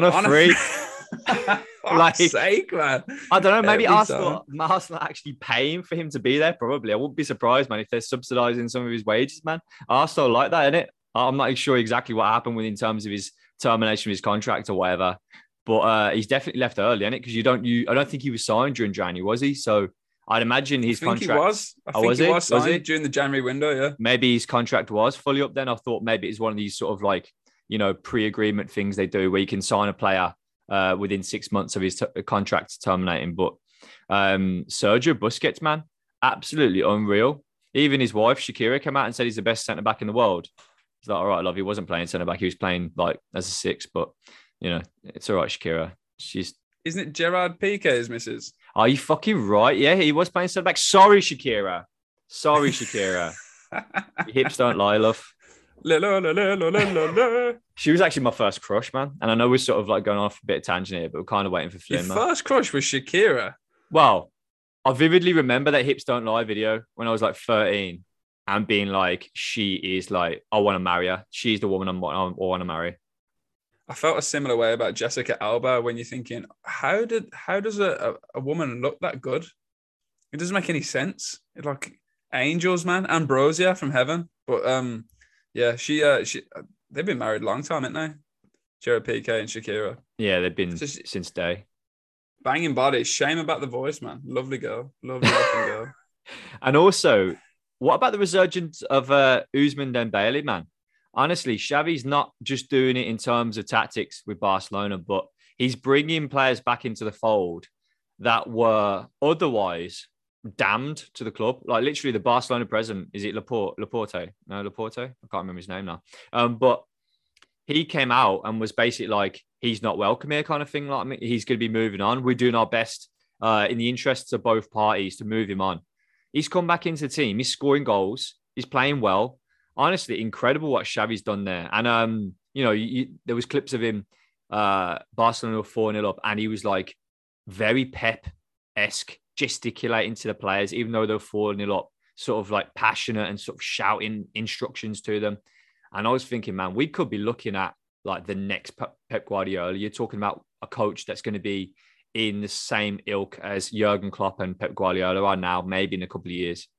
Like, sake, man. I don't know. Maybe Arsenal actually paying for him to be there. Probably. I wouldn't be surprised, man, if they're subsidizing some of his wages, man. Arsenal like that, innit? I'm not sure exactly what happened with in terms of his termination of his contract or whatever. But he's definitely left early, innit? Because I don't think he was signed during January, was he? So I'd imagine his contract. He was. I think he was signed during the January window. Yeah. Maybe his contract was fully up then. I thought maybe it's one of these sort of like, pre-agreement things they do where you can sign a player within 6 months of his contract terminating. But Sergio Busquets, man, absolutely unreal. Even his wife Shakira came out and said he's the best centre back in the world. It's like, all right, love. He wasn't playing centre back. He was playing like as a six, but. It's all right, Shakira. Isn't it Gerard Piqué's missus? Are you fucking right? Yeah, he was playing centre back. Sorry, Shakira. Your hips don't lie, love. She was actually my first crush, man. And I know we're sort of like going off a bit of tangent here, but we're kind of waiting for Flynn. Your first crush was Shakira? Well, I vividly remember that Hips Don't Lie video when I was like 13 and being like, she is like, I want to marry her. She's the woman I want to marry. I felt a similar way about Jessica Alba when you're thinking, how does a woman look that good? It doesn't make any sense. It's like angels, man. Ambrosia from heaven. But yeah, she they've been married a long time, haven't they? Gerard Piqué and Shakira. Yeah, they've been since day. Banging body. Shame about the voice, man. Lovely girl. Lovely looking girl. And also, what about the resurgence of Ousmane Dembele, man? Honestly, Xavi's not just doing it in terms of tactics with Barcelona, but he's bringing players back into the fold that were otherwise damned to the club. Like literally the Barcelona president, is it Laporte? No, Laporte? I can't remember his name now. But he came out and was basically like, he's not welcome here kind of thing. Like, he's going to be moving on. We're doing our best in the interests of both parties to move him on. He's come back into the team. He's scoring goals. He's playing well. Honestly, incredible what Xavi's done there. And, there was clips of him, Barcelona were 4-0 up, and he was like very Pep-esque, gesticulating to the players, even though they were 4-0 up, sort of like passionate and sort of shouting instructions to them. And I was thinking, man, we could be looking at like the next Pep Guardiola. You're talking about a coach that's going to be in the same ilk as Jurgen Klopp and Pep Guardiola are now, maybe in a couple of years.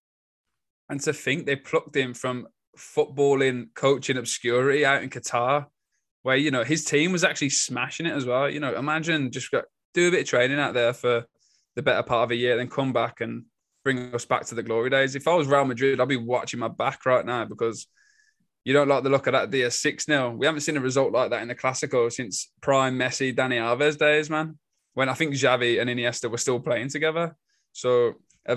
And to think they plucked him from footballing, coaching obscurity out in Qatar, where, his team was actually smashing it as well. Imagine just do a bit of training out there for the better part of a year, then come back and bring us back to the glory days. If I was Real Madrid, I'd be watching my back right now because you don't like the look of that Dia 6-0. We haven't seen a result like that in the Clásico since prime Messi, Dani Alves days, man, when I think Xavi and Iniesta were still playing together. So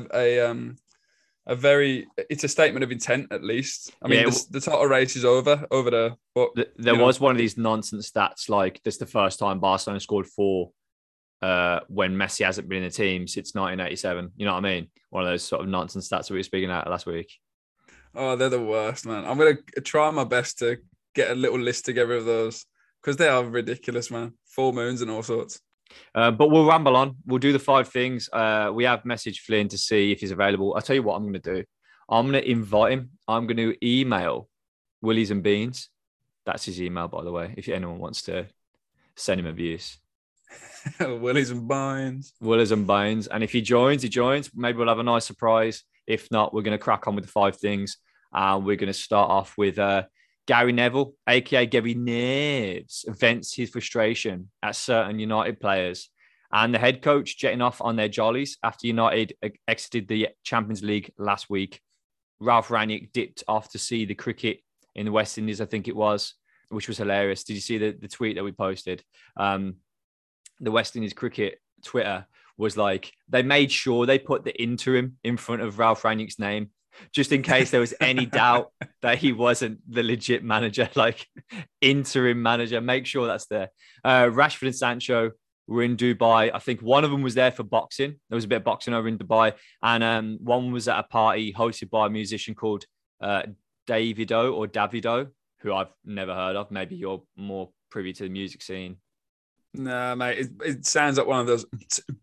it's a statement of intent, at least. I mean, the title race is over there. But there was one of these nonsense stats, like this is the first time Barcelona scored 4 when Messi hasn't been in the team since 1987. You know what I mean? One of those sort of nonsense stats that we were speaking about last week. Oh, they're the worst, man. I'm going to try my best to get a little list together of those because they are ridiculous, man. Full moons and all sorts. But we'll ramble on. We'll do the 5 things. We have messaged Flynn to see if he's available. I'll tell you what I'm going to do. I'm going to invite him. I'm going to email Willies and Beans. That's his email, by the way, if anyone wants to send him abuse. Willies and Beans. Willies and Beans. And if he joins. Maybe we'll have a nice surprise. If not, we're going to crack on with the 5 things. And we're going to start off with Gary Neville, aka Gary Neves, vents his frustration at certain United players. And the head coach jetting off on their jollies after United exited the Champions League last week. Ralph Rangnick dipped off to see the cricket in the West Indies, I think it was, which was hilarious. Did you see the tweet that we posted? The West Indies cricket Twitter was like, they made sure they put the interim in front of Ralph Rangnick's name, just in case there was any doubt that he wasn't the legit manager, like interim manager. Make sure that's there. Rashford and Sancho were in Dubai. I think one of them was there for boxing. There was a bit of boxing over in Dubai. And one was at a party hosted by a musician called Davido, who I've never heard of. Maybe you're more privy to the music scene. Nah, mate, it sounds like one of those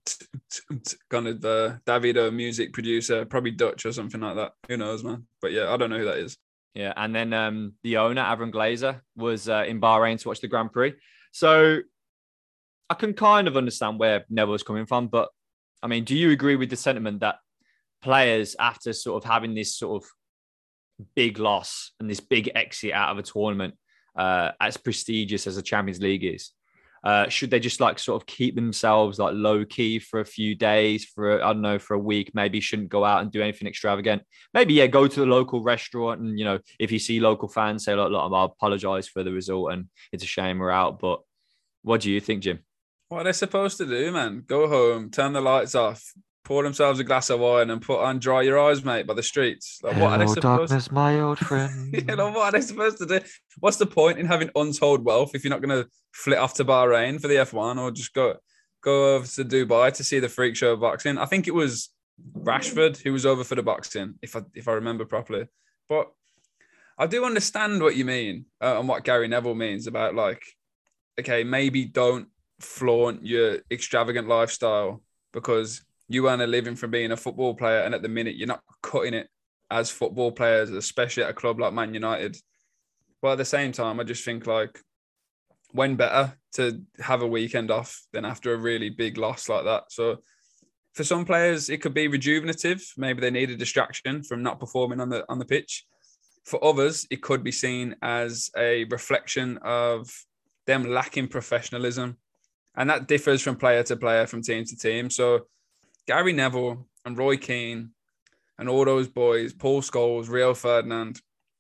kind of Davido music producer, probably Dutch or something like that. Who knows, man? But yeah, I don't know who that is. Yeah, and then the owner, Avram Glazer, was in Bahrain to watch the Grand Prix. So I can kind of understand where Neville's coming from. But, I mean, do you agree with the sentiment that players, after sort of having this sort of big loss and this big exit out of a tournament as prestigious as the Champions League is, should they just like sort of keep themselves like low key for a few days, for a week? Maybe shouldn't go out and do anything extravagant. Maybe go to the local restaurant and if you see local fans, say look, I apologize for the result and it's a shame we're out. But what do you think, Jim? What are they supposed to do, man? Go home, turn the lights off, pour themselves a glass of wine and put on Dry Your Eyes, mate, by the streets. Like, what are they supposed darkness, my old friend. What are they supposed to do? What's the point in having untold wealth if you're not going to flit off to Bahrain for the F1 or just go over to Dubai to see the freak show of boxing? I think it was Rashford who was over for the boxing, if I remember properly. But I do understand what you mean and what Gary Neville means about like, okay, maybe don't flaunt your extravagant lifestyle because you earn a living from being a football player, and at the minute you're not cutting it as football players, especially at a club like Man United. But at the same time, I just think like when better to have a weekend off than after a really big loss like that. So for some players, it could be rejuvenative. Maybe they need a distraction from not performing on the pitch. For others, it could be seen as a reflection of them lacking professionalism. And that differs from player to player, from team to team. So Gary Neville and Roy Keane and all those boys, Paul Scholes, Rio Ferdinand,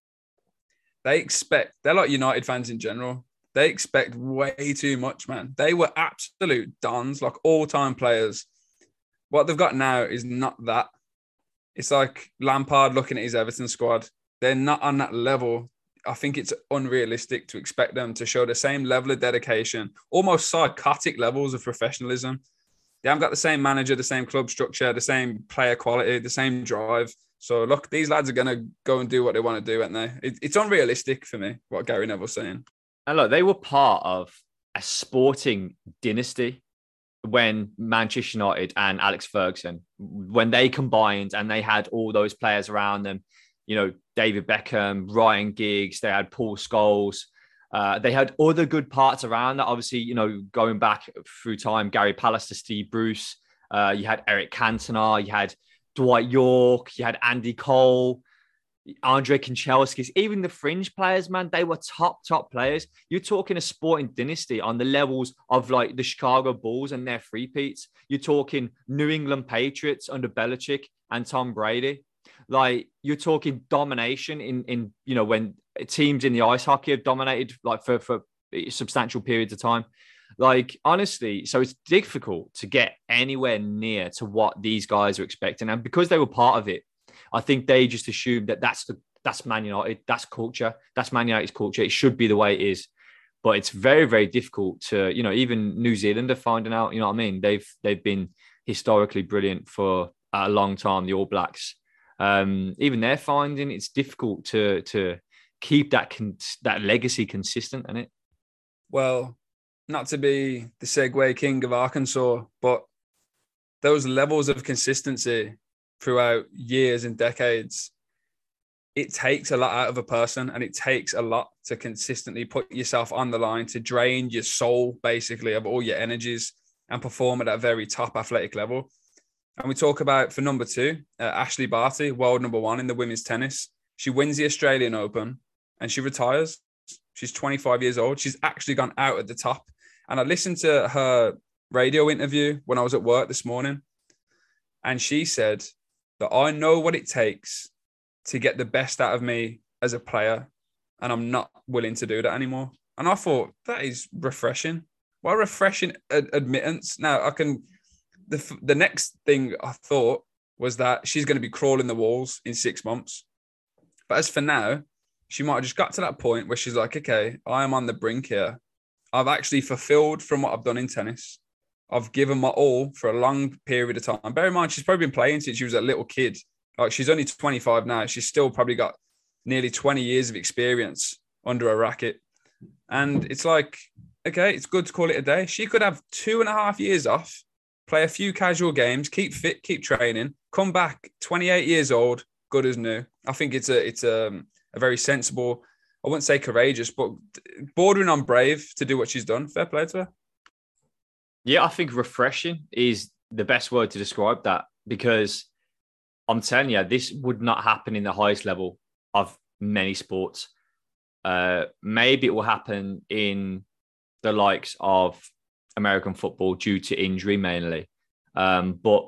they're like United fans in general. They expect way too much, man. They were absolute dons, like all-time players. What they've got now is not that. It's like Lampard looking at his Everton squad. They're not on that level. I think it's unrealistic to expect them to show the same level of dedication, almost psychotic levels of professionalism. They haven't got the same manager, the same club structure, the same player quality, the same drive. So, look, these lads are going to go and do what they want to do, aren't they? It's unrealistic for me, what Gary Neville's saying. And look, they were part of a sporting dynasty when Manchester United and Alex Ferguson, when they combined and they had all those players around them, David Beckham, Ryan Giggs, they had Paul Scholes. They had other good parts around that. Obviously, going back through time, Gary Pallister, Steve Bruce, you had Eric Cantona, you had Dwight York, you had Andy Cole, Andre Kanchelskis, even the fringe players, man, they were top players. You're talking a sporting dynasty on the levels of like the Chicago Bulls and their three-peats. You're talking New England Patriots under Belichick and Tom Brady. Like, you're talking domination in when teams in the ice hockey have dominated like for substantial periods of time. Like, honestly, so it's difficult to get anywhere near to what these guys are expecting. And because they were part of it, I think they just assumed that that's Man United, that's culture, that's Man United's culture. It should be the way it is. But it's very, very difficult to, even New Zealand are finding out, what I mean? They've been historically brilliant for a long time, the All Blacks. Even they're finding it's difficult to keep that legacy consistent, isn't it? Well, not to be the segue king of Arkansas, but those levels of consistency throughout years and decades, it takes a lot out of a person, and it takes a lot to consistently put yourself on the line, to drain your soul, basically, of all your energies and perform at that very top athletic level. And we talk about, for number two, Ashley Barty, world number one in the women's tennis. She wins the Australian Open and she retires. She's 25 years old. She's actually gone out at the top. And I listened to her radio interview when I was at work this morning. And she said that I know what it takes to get the best out of me as a player. And I'm not willing to do that anymore. And I thought, that is refreshing. What a refreshing admittance. Now, the next thing I thought was that she's going to be crawling the walls in 6 months. But as for now, she might have just got to that point where she's like, okay, I am on the brink here. I've actually fulfilled from what I've done in tennis. I've given my all for a long period of time. Bear in mind, she's probably been playing since she was a little kid. Like, she's only 25 now. She's still probably got nearly 20 years of experience under a racket. And it's like, okay, it's good to call it a day. She could have 2.5 years off, play a few casual games, keep fit, keep training, come back 28 years old, good as new. I think it's a very sensible, I wouldn't say courageous, but bordering on brave to do what she's done. Fair play to her. Yeah, I think refreshing is the best word to describe that, because I'm telling you, this would not happen in the highest level of many sports. Maybe it will happen in the likes of American football due to injury mainly. But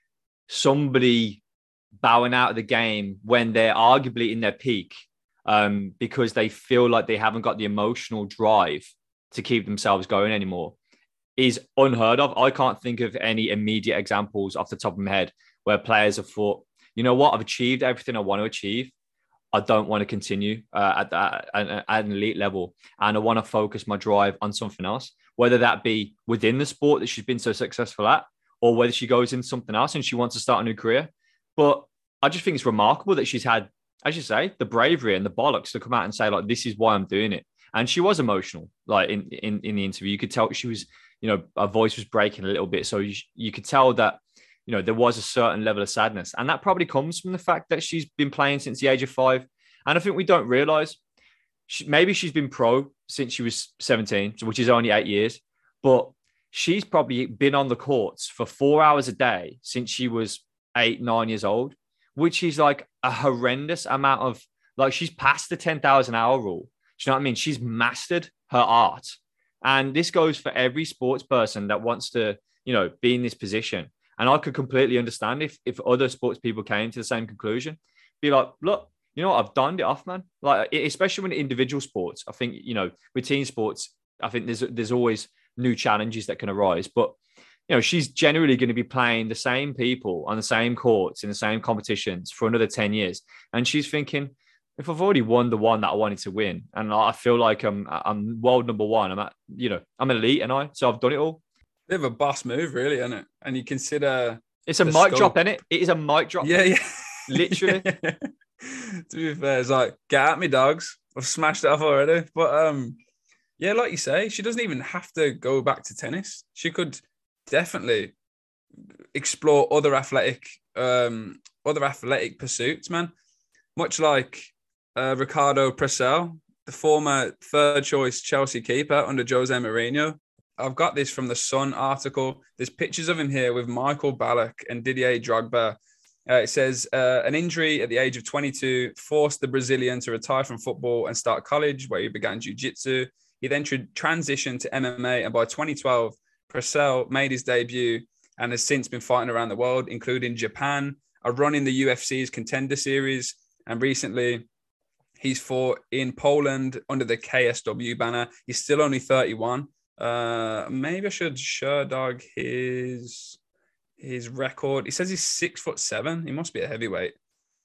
somebody bowing out of the game when they're arguably in their peak because they feel like they haven't got the emotional drive to keep themselves going anymore is unheard of. I can't think of any immediate examples off the top of my head where players have thought, you know what, I've achieved everything I want to achieve. I don't want to continue at an elite level, and I want to focus my drive on something else, whether that be within the sport that she's been so successful at, or whether she goes into something else and she wants to start a new career. But I just think it's remarkable that she's had, as you say, the bravery and the bollocks to come out and say, like, this is why I'm doing it. And she was emotional, like in the interview. You could tell she was, her voice was breaking a little bit. So you could tell that, there was a certain level of sadness. And that probably comes from the fact that she's been playing since the age of 5. And I think we don't realize maybe she's been pro since she was 17, which is only 8 years, but she's probably been on the courts for 4 hours a day since she was 8, 9 years old, which is like a horrendous amount of, like, she's past the 10,000 hour rule. Do you know what I mean? She's mastered her art. And this goes for every sports person that wants to, be in this position. And I could completely understand if other sports people came to the same conclusion, be like, look, you know what, I've donned it off, man. Like, especially when individual sports, I think, with team sports, I think there's always new challenges that can arise. But, she's generally going to be playing the same people on the same courts in the same competitions for another 10 years. And she's thinking, if I've already won the one that I wanted to win, and I feel like I'm world number one, I'm elite, and so I've done it all. Bit of a boss move, really, isn't it? And you consider it's a mic drop, isn't it? It is a mic drop. Yeah. Literally. To be fair, it's like, get at me, dogs. I've smashed it off already. But yeah, like you say, she doesn't even have to go back to tennis. She could definitely explore other athletic pursuits, man. Much like Ricardo Purcell, the former third choice Chelsea keeper under Jose Mourinho. I've got this from the Sun article. There's pictures of him here with Michael Ballack and Didier Drogba. It says an injury at the age of 22 forced the Brazilian to retire from football and start college, where he began jiu-jitsu. He then transitioned to MMA, and by 2012, Purcell made his debut and has since been fighting around the world, including Japan, a run in the UFC's Contender Series, and recently he's fought in Poland under the KSW banner. He's still only 31. Maybe I should dog his record. He says he's 6'7". He must be a heavyweight.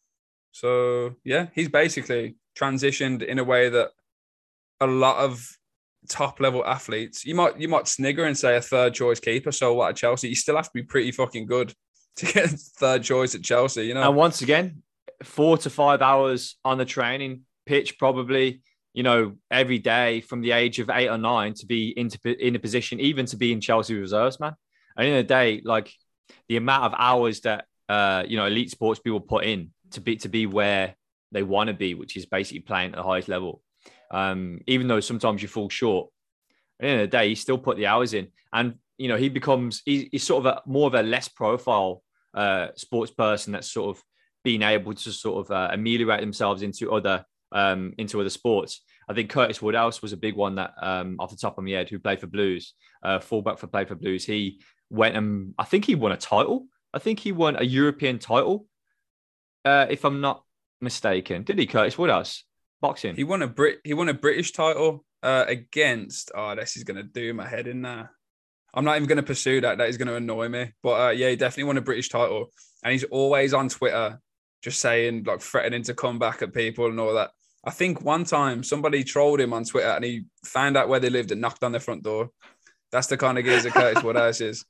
So yeah, he's basically transitioned in a way that a lot of top level athletes, you might snigger and say a third choice keeper. So what at Chelsea? You still have to be pretty fucking good to get third choice at Chelsea, And once again, 4 to 5 hours on the training pitch, probably, every day from the age of 8 or 9 to be in a position, even to be in Chelsea reserves, man. At the end of the day, like, the amount of hours that, elite sports people put in to be where they want to be, which is basically playing at the highest level. Even though sometimes you fall short, at the end of the day, he still put the hours in. And, he's sort of more of a less profile sports person that's sort of being able to sort of ameliorate themselves into other sports. I think Curtis Woodhouse was a big one that, off the top of my head, who played for Blues, fullback played for Blues. He went and I think he won a title. I think he won a European title, if I'm not mistaken. Did he, Curtis Woodhouse? Boxing. He won a British title against. Oh, this is gonna do my head in there. I'm not even going to pursue that. That is going to annoy me. But yeah, he definitely won a British title. And he's always on Twitter just saying, like, threatening to come back at people and all that. I think one time somebody trolled him on Twitter and he found out where they lived and knocked on their front door. That's the kind of geezer Curtis Woodhouse is.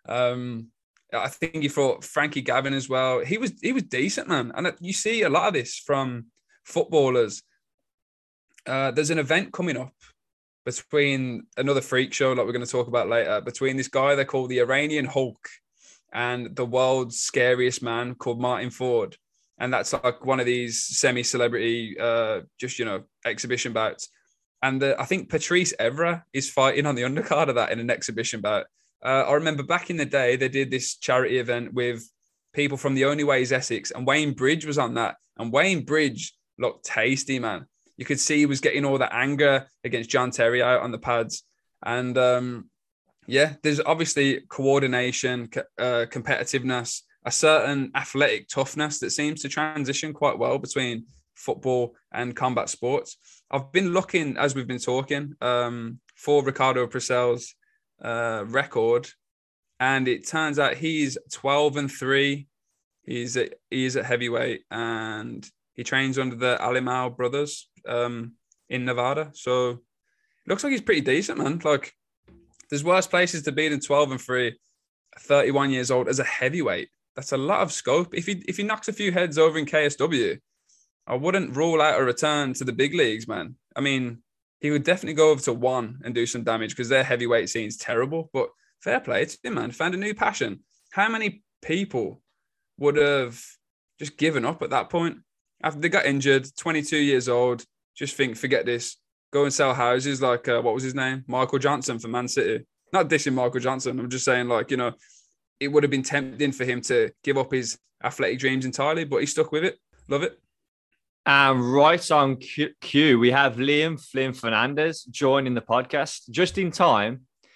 I think he fought Frankie Gavin as well. He was decent, man. And you see a lot of this from footballers. There's an event coming up between another freak show, like we're going to talk about later, between this guy they call the Iranian Hulk and the world's scariest man called Martin Ford. And that's like one of these semi-celebrity, exhibition bouts. And I think Patrice Evra is fighting on the undercard of that in an exhibition bout. I remember back in the day, they did this charity event with people from The Only Way is Essex, and Wayne Bridge was on that. And Wayne Bridge looked tasty, man. You could see he was getting all that anger against John Terry out on the pads. And there's obviously coordination, competitiveness, a certain athletic toughness that seems to transition quite well between football and combat sports. I've been looking, as we've been talking, for Ricardo Purcell's record, and it turns out he's 12-3. He's at heavyweight, and he trains under the Alimau brothers in Nevada. So it looks like he's pretty decent, man. Like, there's worse places to be than 12-3, 31 years old as a heavyweight. That's a lot of scope. If he knocks a few heads over in KSW, I wouldn't rule out a return to the big leagues, man. I mean, he would definitely go over to one and do some damage because their heavyweight scene's terrible. But fair play to him, man. Found a new passion. How many people would have just given up at that point? After they got injured, 22 years old, just think, forget this. Go and sell houses like, what was his name? Michael Johnson for Man City. Not dissing Michael Johnson. I'm just saying, like, it would have been tempting for him to give up his athletic dreams entirely, but he stuck with it. Love it. Right on cue, we have Liam Flynn Fernandez joining the podcast just in time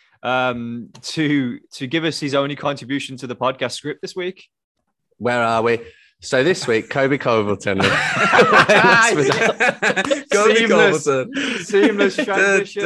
to give us his only contribution to the podcast script this week. Where are we? So this week, Kobe Covington. Seamless transition.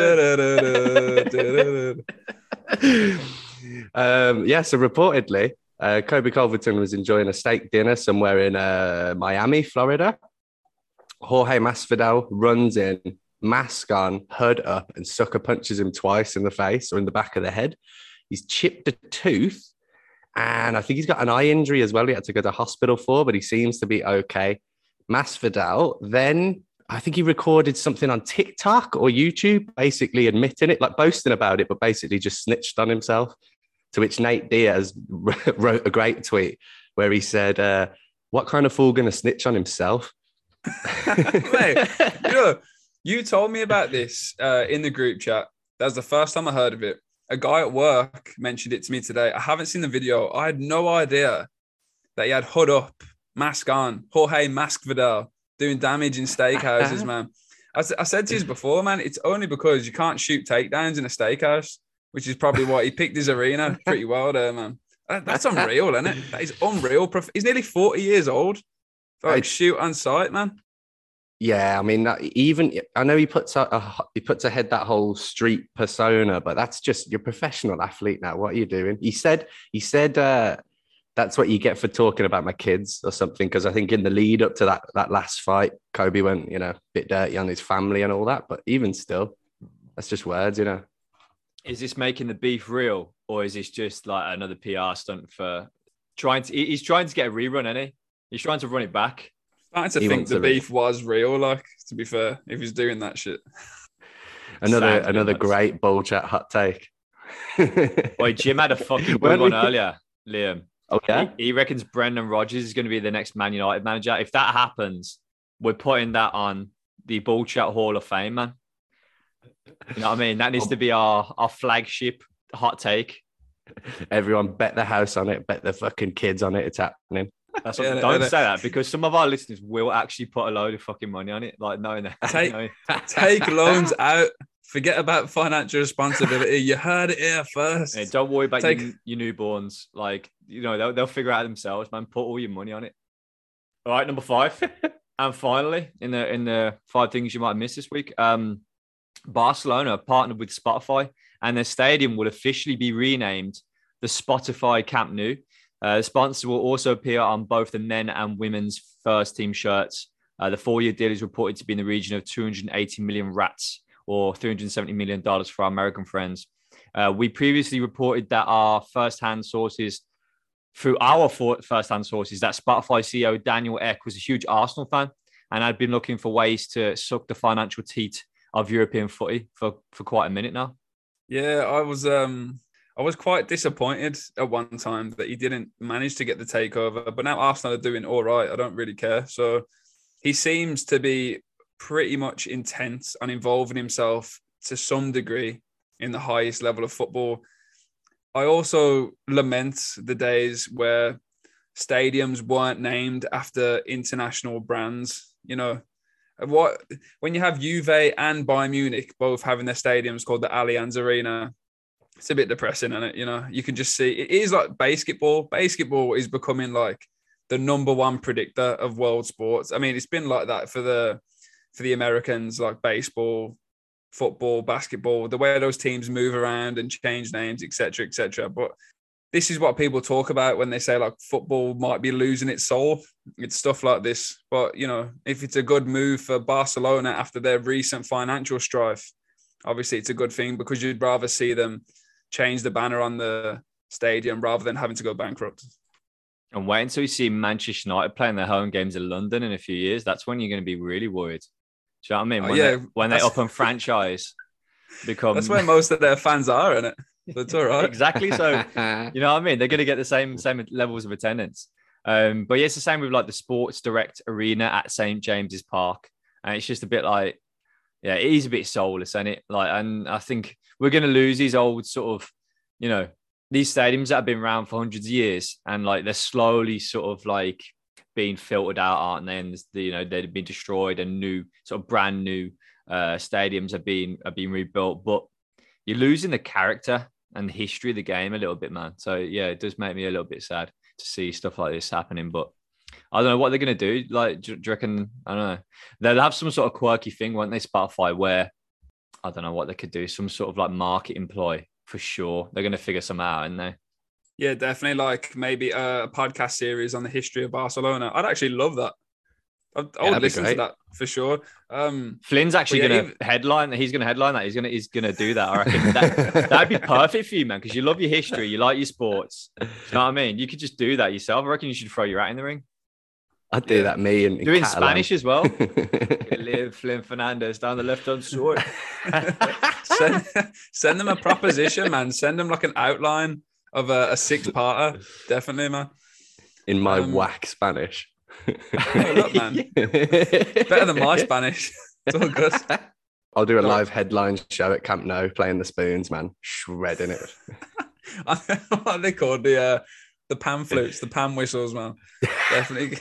So reportedly, Kobe Covington was enjoying a steak dinner somewhere in Miami, Florida. Jorge Masvidal runs in, mask on, hood up, and sucker punches him twice in the face or in the back of the head. He's chipped a tooth, and I think he's got an eye injury as well. He had to go to hospital for, but he seems to be okay. Masvidal, then I think he recorded something on TikTok or YouTube, basically admitting it, like boasting about it, but basically just snitched on himself. To which Nate Diaz wrote a great tweet where he said, what kind of fool going to snitch on himself? Mate, you told me about this in the group chat. That was the first time I heard of it. A guy at work mentioned it to me today. I haven't seen the video. I had no idea that he had hood up, mask on, Jorge Masvidal doing damage in steakhouses, man. I said to you before, man, it's only because you can't shoot takedowns in a steakhouse, which is probably why he picked his arena pretty well there, man. That's unreal, isn't it? That is unreal. He's nearly 40 years old. Like, shoot on sight, man. Yeah, I mean, I know he puts ahead that whole street persona, but that's just, you're a professional athlete now. What are you doing? He said that's what you get for talking about my kids or something. Because I think in the lead up to that last fight, Kobe went, a bit dirty on his family and all that. But even still, that's just words, Is this making the beef real, or is this just like another PR stunt for he's trying to get a rerun, isn't he? He's trying to run it back. Starting to think the beef was real, like, to be fair, if he's doing that shit. Another great Bull Chat hot take. Wait, Jim had a fucking good one earlier, Liam. Okay. He reckons Brendan Rodgers is going to be the next Man United manager. If that happens, we're putting that on the Bull Chat Hall of Fame, man. You know what I mean? That needs to be our flagship hot take. Everyone bet the house on it, bet the fucking kids on it. It's happening. That's what, don't say that, because some of our listeners will actually put a load of fucking money on it, like knowing that. Take loans out. Forget about financial responsibility. You heard it here first. Hey, don't worry about your newborns. Like, they'll figure it out themselves, man. Put all your money on it. All right, number 5. And finally, in the 5 things you might miss this week, Barcelona partnered with Spotify, and their stadium will officially be renamed the Spotify Camp Nou. The sponsor will also appear on both the men and women's first team shirts. The 4-year deal is reported to be in the region of 280 million rats, or $370 million for our American friends. We previously reported that first-hand sources, that Spotify CEO Daniel Ek was a huge Arsenal fan and had been looking for ways to suck the financial teat of European footy for quite a minute now. Yeah, I was quite disappointed at one time that he didn't manage to get the takeover, but now Arsenal are doing all right. I don't really care. So he seems to be pretty much intent on involving himself to some degree in the highest level of football. I also lament the days where stadiums weren't named after international brands. When you have Juve and Bayern Munich both having their stadiums called the Allianz Arena, it's a bit depressing, isn't it? You can just see it is like basketball. Basketball is becoming like the number one predictor of world sports. I mean, it's been like that for the Americans, like baseball, football, basketball, the way those teams move around and change names, etc., etc. But this is what people talk about when they say like football might be losing its soul. It's stuff like this. But, if it's a good move for Barcelona after their recent financial strife, obviously it's a good thing, because you'd rather see them change the banner on the stadium rather than having to go bankrupt. And wait until you see Manchester United playing their home games in London in a few years. That's when you're going to be really worried. Do you know what I mean? When they up and franchise become... That's where most of their fans are, isn't it? That's all right. Exactly. So, you know what I mean? They're going to get the same levels of attendance. But yeah, it's the same with like the Sports Direct Arena at St. James's Park. And it's just a bit like, yeah, it is a bit soulless, isn't it? Like, and I think we're going to lose these old sort of, these stadiums that have been around for hundreds of years, and like they're slowly sort of like being filtered out, aren't they? And they've been destroyed, and new sort of brand new stadiums are being rebuilt. But you're losing the character and the history of the game a little bit, man. So yeah, it does make me a little bit sad to see stuff like this happening. But I don't know what they're going to do. Like, do you reckon? I don't know. They'll have some sort of quirky thing, won't they, Spotify, where I don't know what they could do. Some sort of like market employ for sure. They're going to figure some out, aren't they? Yeah, definitely. Like maybe a podcast series on the history of Barcelona. I'd actually love that. I would listen to that for sure. Flynn's actually going to headline. He's going to headline that. He's going to do that. I reckon that'd be perfect for you, man, because you love your history, you like your sports. You know what I mean? You could just do that yourself. I reckon you should throw your hat in the ring. I'd do that. Me and do it in Spanish as well. Live Flynn Fernandez down the left-hand side. Send them a proposition, man. Send them like an outline of a 6-parter. Definitely, man. In my whack Spanish. Oh, look, man. Better than my Spanish. It's all good. I'll do a live headline show at Camp Nou, playing the spoons, man. Shredding it. What are they called? The pan flutes, the pan whistles, man. Definitely.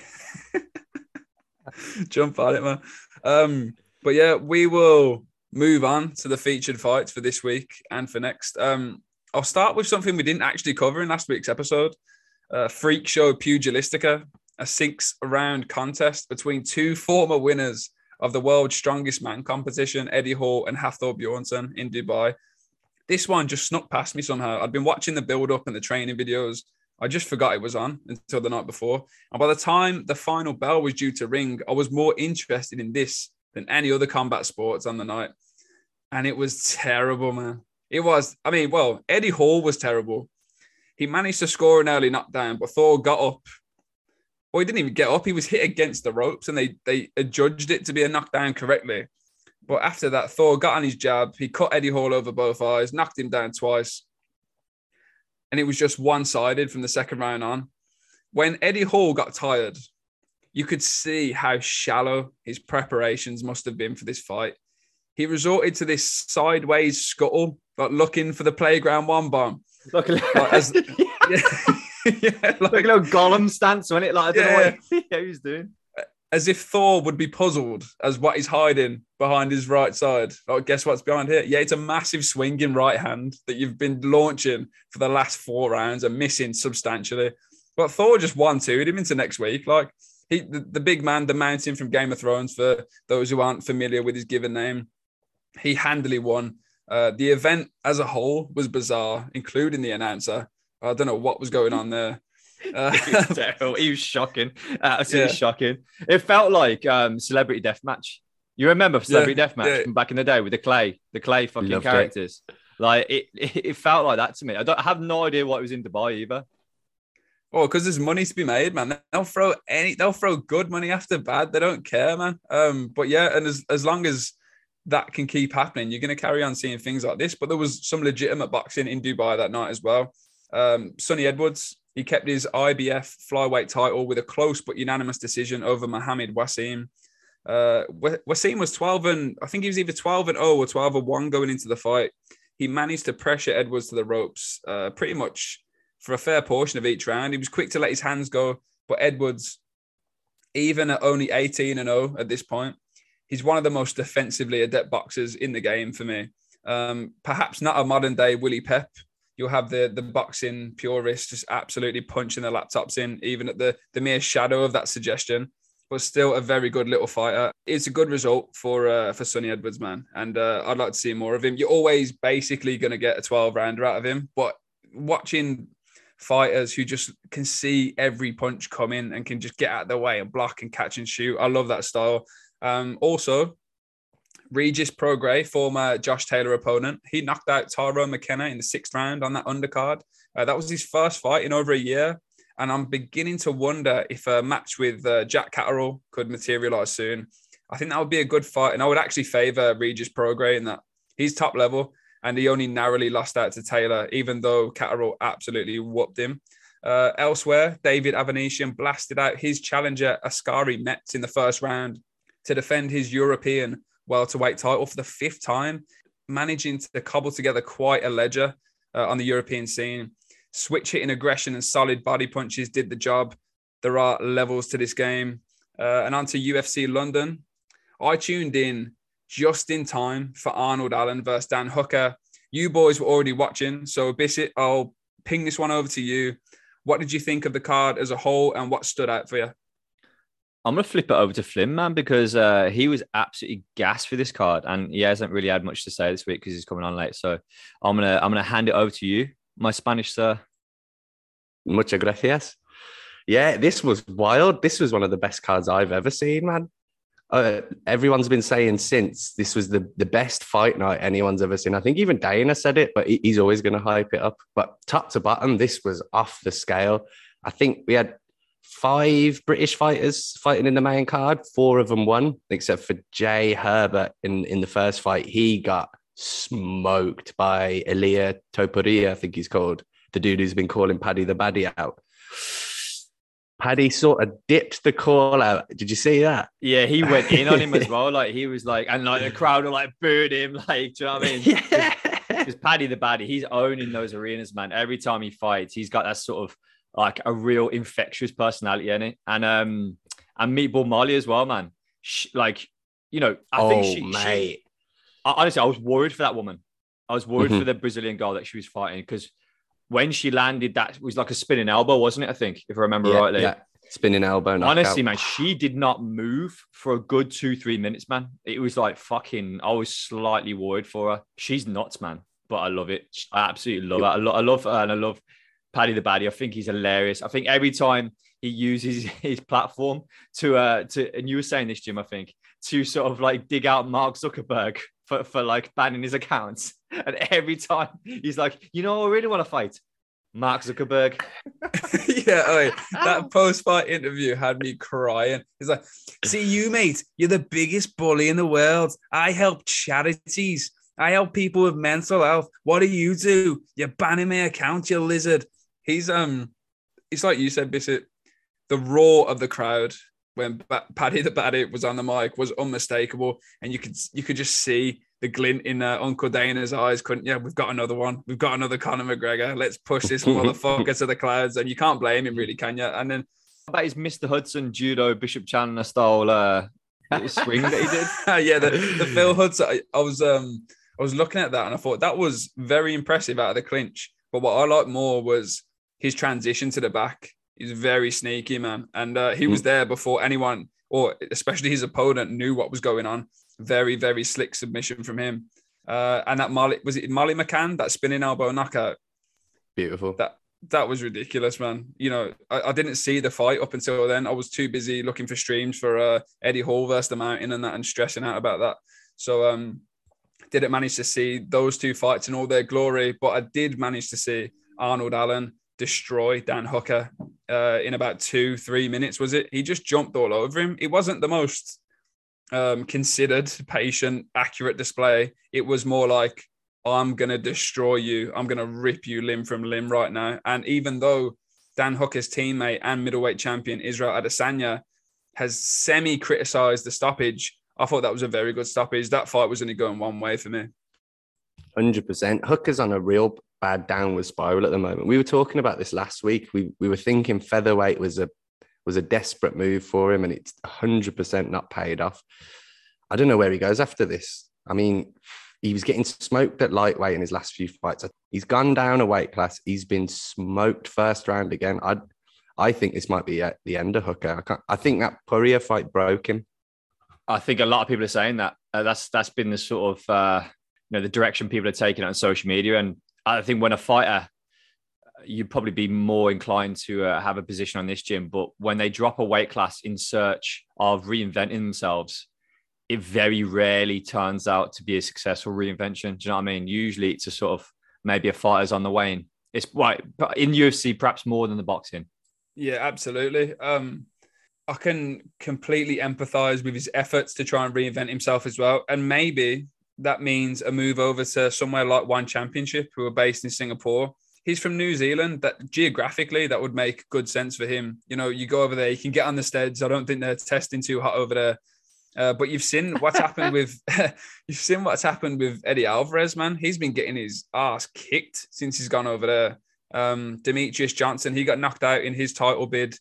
Jump on it, man. But yeah, we will move on to the featured fights for this week and for next. I'll start with something we didn't actually cover in last week's episode. Freak Show Pugilistica, a 6-round contest between 2 former winners of the World's Strongest Man competition, Eddie Hall and Hafthor Bjornsson in Dubai. This one just snuck past me somehow. I'd been watching the build-up and the training videos. I just forgot it was on until the night before. And by the time the final bell was due to ring, I was more interested in this than any other combat sports on the night. And it was terrible, man. It was, Eddie Hall was terrible. He managed to score an early knockdown, but Thor got up. Well, he didn't even get up. He was hit against the ropes, and they adjudged it to be a knockdown correctly. But after that, Thor got on his jab. He cut Eddie Hall over both eyes, knocked him down twice. And it was just one-sided from the second round on. When Eddie Hall got tired, you could see how shallow his preparations must have been for this fight. He resorted to this sideways scuttle, like looking for the playground one bomb. Luckily. Yeah, like a little Gollum stance, wasn't it? Like, I don't know what he was doing. As if Thor would be puzzled as what he's hiding behind his right side. Oh, guess what's behind here? Yeah, it's a massive swinging right hand that you've been launching for the last 4 rounds and missing substantially. But Thor just 1-2'd him into next week. Like, the big man, the mountain from Game of Thrones, for those who aren't familiar with his given name, he handily won. The event as a whole was bizarre, including the announcer. I don't know what was going on there. He was shocking, absolutely shocking. It felt like Celebrity Deathmatch. You remember Celebrity Deathmatch from back in the day with the clay fucking Loved characters. It. Like it felt like that to me. I have no idea what was in Dubai either. Oh, because there's money to be made, man. They'll throw good money after bad. They don't care, man. But yeah, and as long as that can keep happening, you're going to carry on seeing things like this. But there was some legitimate boxing in Dubai that night as well. Sonny Edwards, he kept his IBF flyweight title with a close but unanimous decision over Mohamed Wasim. Wasim was 12 I think he was either 12-0 or 12-1 going into the fight. He managed to pressure Edwards to the ropes pretty much for a fair portion of each round. He was quick to let his hands go, but Edwards, even at only 18-0 at this point, he's one of the most defensively adept boxers in the game for me. Perhaps not a modern day Willie Pep. You'll have the boxing purists just absolutely punching their laptops in, even at the mere shadow of that suggestion. But still a very good little fighter. It's a good result for Sonny Edwards, man. And I'd like to see more of him. You're always basically going to get a 12-rounder out of him. But watching fighters who just can see every punch coming and can just get out of the way and block and catch and shoot, I love that style. Also, Regis Prograis, former Josh Taylor opponent, he knocked out Tyrone McKenna in the 6th round on that undercard. That was his first fight in over a year. And I'm beginning to wonder if a match with Jack Catterall could materialize soon. I think that would be a good fight. And I would actually favor Regis Prograis in that. He's top level and he only narrowly lost out to Taylor, even though Catterall absolutely whooped him. Elsewhere, David Avanesian blasted out his challenger Askari Metz in the 1st round to defend his European welterweight title for the 5th time, managing to cobble together quite a ledger on the European scene. Switch hitting aggression and solid body punches did the job. There are levels to this game. And on to UFC London. I tuned in just in time for Arnold Allen versus Dan Hooker. You boys were already watching, so Bissett, I'll ping this one over to you. What did you think of the card as a whole and what stood out for you? I'm going to flip it over to Flynn, man, because he was absolutely gassed for this card and he hasn't really had much to say this week because he's coming on late. So I'm gonna hand it over to you, my Spanish sir. Muchas gracias. Yeah, this was wild. This was one of the best cards I've ever seen, man. Everyone's been saying since this was the best fight night anyone's ever seen. I think even Dana said it, but he's always going to hype it up. But top to bottom, this was off the scale. I think we had 5 British fighters fighting in the main card. 4 of them won, except for Jay Herbert in the first fight. He got smoked by Elia Topuria, I think he's called. The dude who's been calling Paddy the Baddie out. Paddy sort of dipped the call out. Did you see that? Yeah, he went in on him as well. Like he was like, and like the crowd were like booed him. Like, do you know what I mean? Yeah. Because Paddy the Baddie, he's owning those arenas, man. Every time he fights, he's got that sort of like a real infectious personality in it. And Meatball Molly as well, man. Like, you know, I think she honestly, I was worried for that woman. I was worried for the Brazilian girl that she was fighting because when she landed, that was like a spinning elbow, wasn't it? I think, if I remember rightly. Yeah, spinning elbow. Honestly, man, she did not move for a good 2-3 minutes, man. It was like fucking, I was slightly worried for her. She's nuts, man. But I love it. I absolutely love it. I love her and I love Paddy the Baddie. I think he's hilarious. I think every time he uses his platform to and you were saying this, Jim, I think, to sort of like dig out Mark Zuckerberg for like banning his accounts. And every time he's like, you know, I really want to fight Mark Zuckerberg. Yeah, that post-fight interview had me crying. He's like, see you, mate, you're the biggest bully in the world. I help charities. I help people with mental health. What do? You're banning my account, you lizard. He's like you said, Bissett, the roar of the crowd when Paddy the Baddie was on the mic was unmistakable. And you could just see the glint in Uncle Dana's eyes, couldn't you? We've got another one. We've got another Conor McGregor. Let's push this motherfucker to the clouds. And you can't blame him, really, can you? And then about his Mr. Hudson judo Bishop Chandler style little swing that he did. Yeah, the Phil Hudson. I was looking at that and I thought that was very impressive out of the clinch. But what I liked more was his transition to the back. He's very sneaky, man. And he was there before anyone, or especially his opponent, knew what was going on. Very, very slick submission from him. And that Molly McCann, that spinning elbow knockout. Beautiful. That was ridiculous, man. You know, I didn't see the fight up until then. I was too busy looking for streams for Eddie Hall versus the Mountain and that, and stressing out about that. So didn't manage to see those two fights in all their glory, but I did manage to see Arnold Allen destroy Dan Hooker in about 2-3 minutes, was it? He just jumped all over him. It wasn't the most considered, patient, accurate display. It was more like, I'm going to destroy you. I'm going to rip you limb from limb right now. And even though Dan Hooker's teammate and middleweight champion Israel Adesanya has semi-criticized the stoppage, I thought that was a very good stoppage. That fight was only going one way for me. 100%. Hooker's on a real bad downward spiral at the moment. We were talking about this last week. We were thinking featherweight was a desperate move for him, and it's 100% not paid off. I don't know where he goes after this. I mean, he was getting smoked at lightweight in his last few fights. He's gone down a weight class. He's been smoked first round again. I think this might be at the end of Hooker. I think that Poirier fight broke him. I think a lot of people are saying that. That's been the sort of the direction people are taking on social media. And I think when a fighter, you'd probably be more inclined to have a position on this, Jim. But when they drop a weight class in search of reinventing themselves, it very rarely turns out to be a successful reinvention. Do you know what I mean? Usually it's a sort of maybe a fighter's on the wane. It's right in UFC, perhaps more than the boxing. Yeah, absolutely. I can completely empathize with his efforts to try and reinvent himself as well. And maybe that means a move over to somewhere like One Championship, who are based in Singapore. He's from New Zealand. That geographically, that would make good sense for him. You know, you go over there, you can get on the steads. I don't think they're testing too hot over there. But you've seen what's happened with Eddie Alvarez, man. He's been getting his ass kicked since he's gone over there. Demetrius Johnson, he got knocked out in his title bid.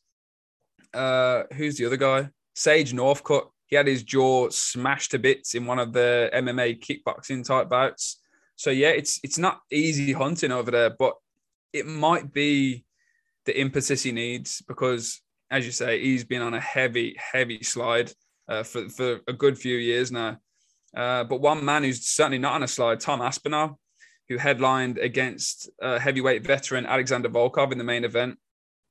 Who's the other guy? Sage Northcutt. He had his jaw smashed to bits in one of the MMA kickboxing type bouts. So yeah, it's not easy hunting over there, but it might be the impetus he needs because, as you say, he's been on a heavy slide for a good few years now. But one man who's certainly not on a slide, Tom Aspinall, who headlined against heavyweight veteran Alexander Volkov in the main event.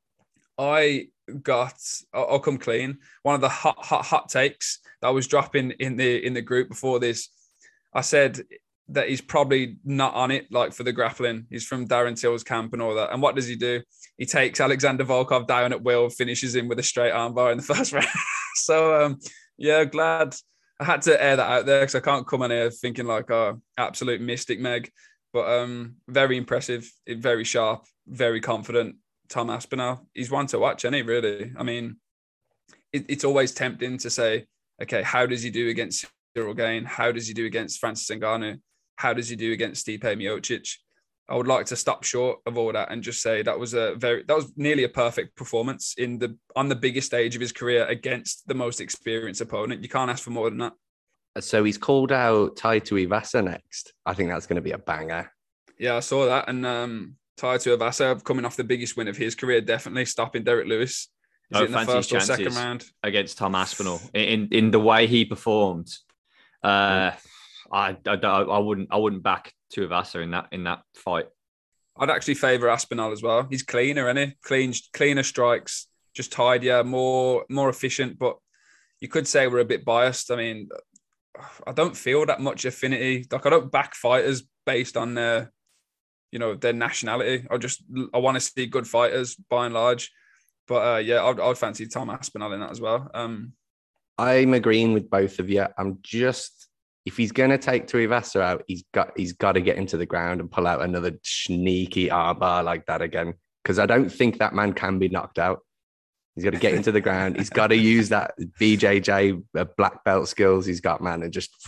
I'll come clean. One of the hot takes that I was dropping in the group before this, I said that he's probably not on it, like for the grappling. He's from Darren Till's camp and all that. And what does he do? He takes Alexander Volkov down at will, finishes him with a straight armbar in the first round. So, yeah, glad I had to air that out there because I can't come on here thinking like, absolute mystic Meg. But very impressive, very sharp, very confident. Tom Aspinall, he's one to watch, isn't he, really? I mean, it's always tempting to say, okay, how does he do against Cyril Gane? How does he do against Francis Ngannou? How does he do against Stipe Miocic? I would like to stop short of all that and just say that was nearly a perfect performance on the biggest stage of his career against the most experienced opponent. You can't ask for more than that. So he's called out Tai Tuivasa next. I think that's going to be a banger. Yeah, I saw that. And Tai Tuivasa coming off the biggest win of his career, definitely stopping Derek Lewis. Is it in the first or second round against Tom Aspinall in the way he performed? I wouldn't back Tuivasa in that fight. I'd actually favour Aspinall as well. He's cleaner, isn't he? Cleaner strikes, just tidier, more efficient. But you could say we're a bit biased. I mean, I don't feel that much affinity. Like I don't back fighters based on their nationality. I want to see good fighters by and large. But yeah, I'd fancy Tom Aspinall in that as well. I'm agreeing with both of you. If he's going to take Tuivasa out, he's got to get into the ground and pull out another sneaky armbar like that again. Because I don't think that man can be knocked out. He's got to get into the ground. He's got to use that BJJ black belt skills he's got, man, and just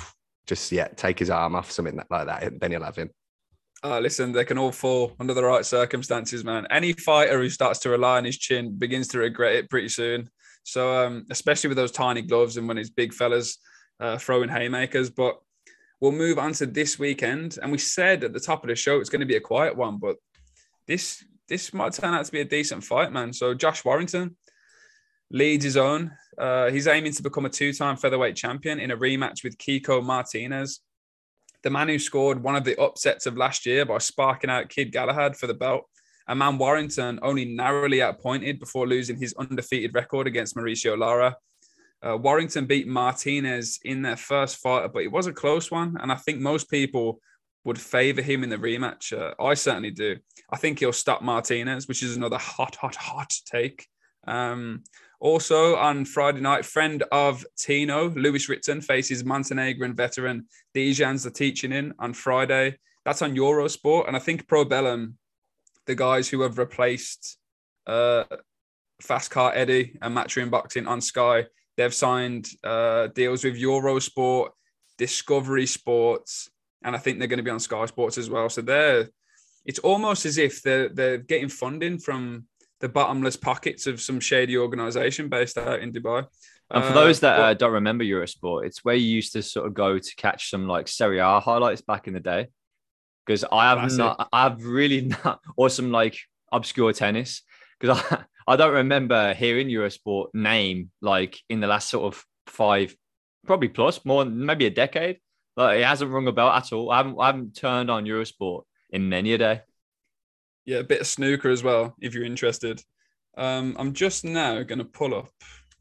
just take his arm off, something like that. Then you'll have him. Listen, they can all fall under the right circumstances, man. Any fighter who starts to rely on his chin begins to regret it pretty soon. So, especially with those tiny gloves and when it's big fellas throwing haymakers. But we'll move on to this weekend. And we said at the top of the show it's going to be a quiet one, but this might turn out to be a decent fight, man. So Josh Warrington leads his own. He's aiming to become a 2-time featherweight champion in a rematch with Kiko Martinez, the man who scored one of the upsets of last year by sparking out Kid Galahad for the belt. A man Warrington only narrowly outpointed before losing his undefeated record against Mauricio Lara. Warrington beat Martinez in their first fight, but it was a close one. And I think most people would favor him in the rematch. I certainly do. I think he'll stop Martinez, which is another hot take. Also on Friday night, friend of Tino, Lewis Ritson, faces Montenegrin veteran Dejan Zatichinin on Friday. That's on Eurosport. And I think Pro Bellum, the guys who have replaced Fast Car Eddie and Matchroom Boxing on Sky, they've signed deals with Eurosport, Discovery Sports, and I think they're going to be on Sky Sports as well. So it's almost as if they're getting funding from the bottomless pockets of some shady organization based out in Dubai. And for those that don't remember Eurosport, it's where you used to sort of go to catch some like Serie A highlights back in the day. Because I've really not, or some like obscure tennis. Because I don't remember hearing Eurosport name like in the last sort of 5, probably plus, more, maybe a decade. Like it hasn't rung a bell at all. I haven't turned on Eurosport in many a day. Yeah, a bit of snooker as well, if you're interested. I'm just now going to pull up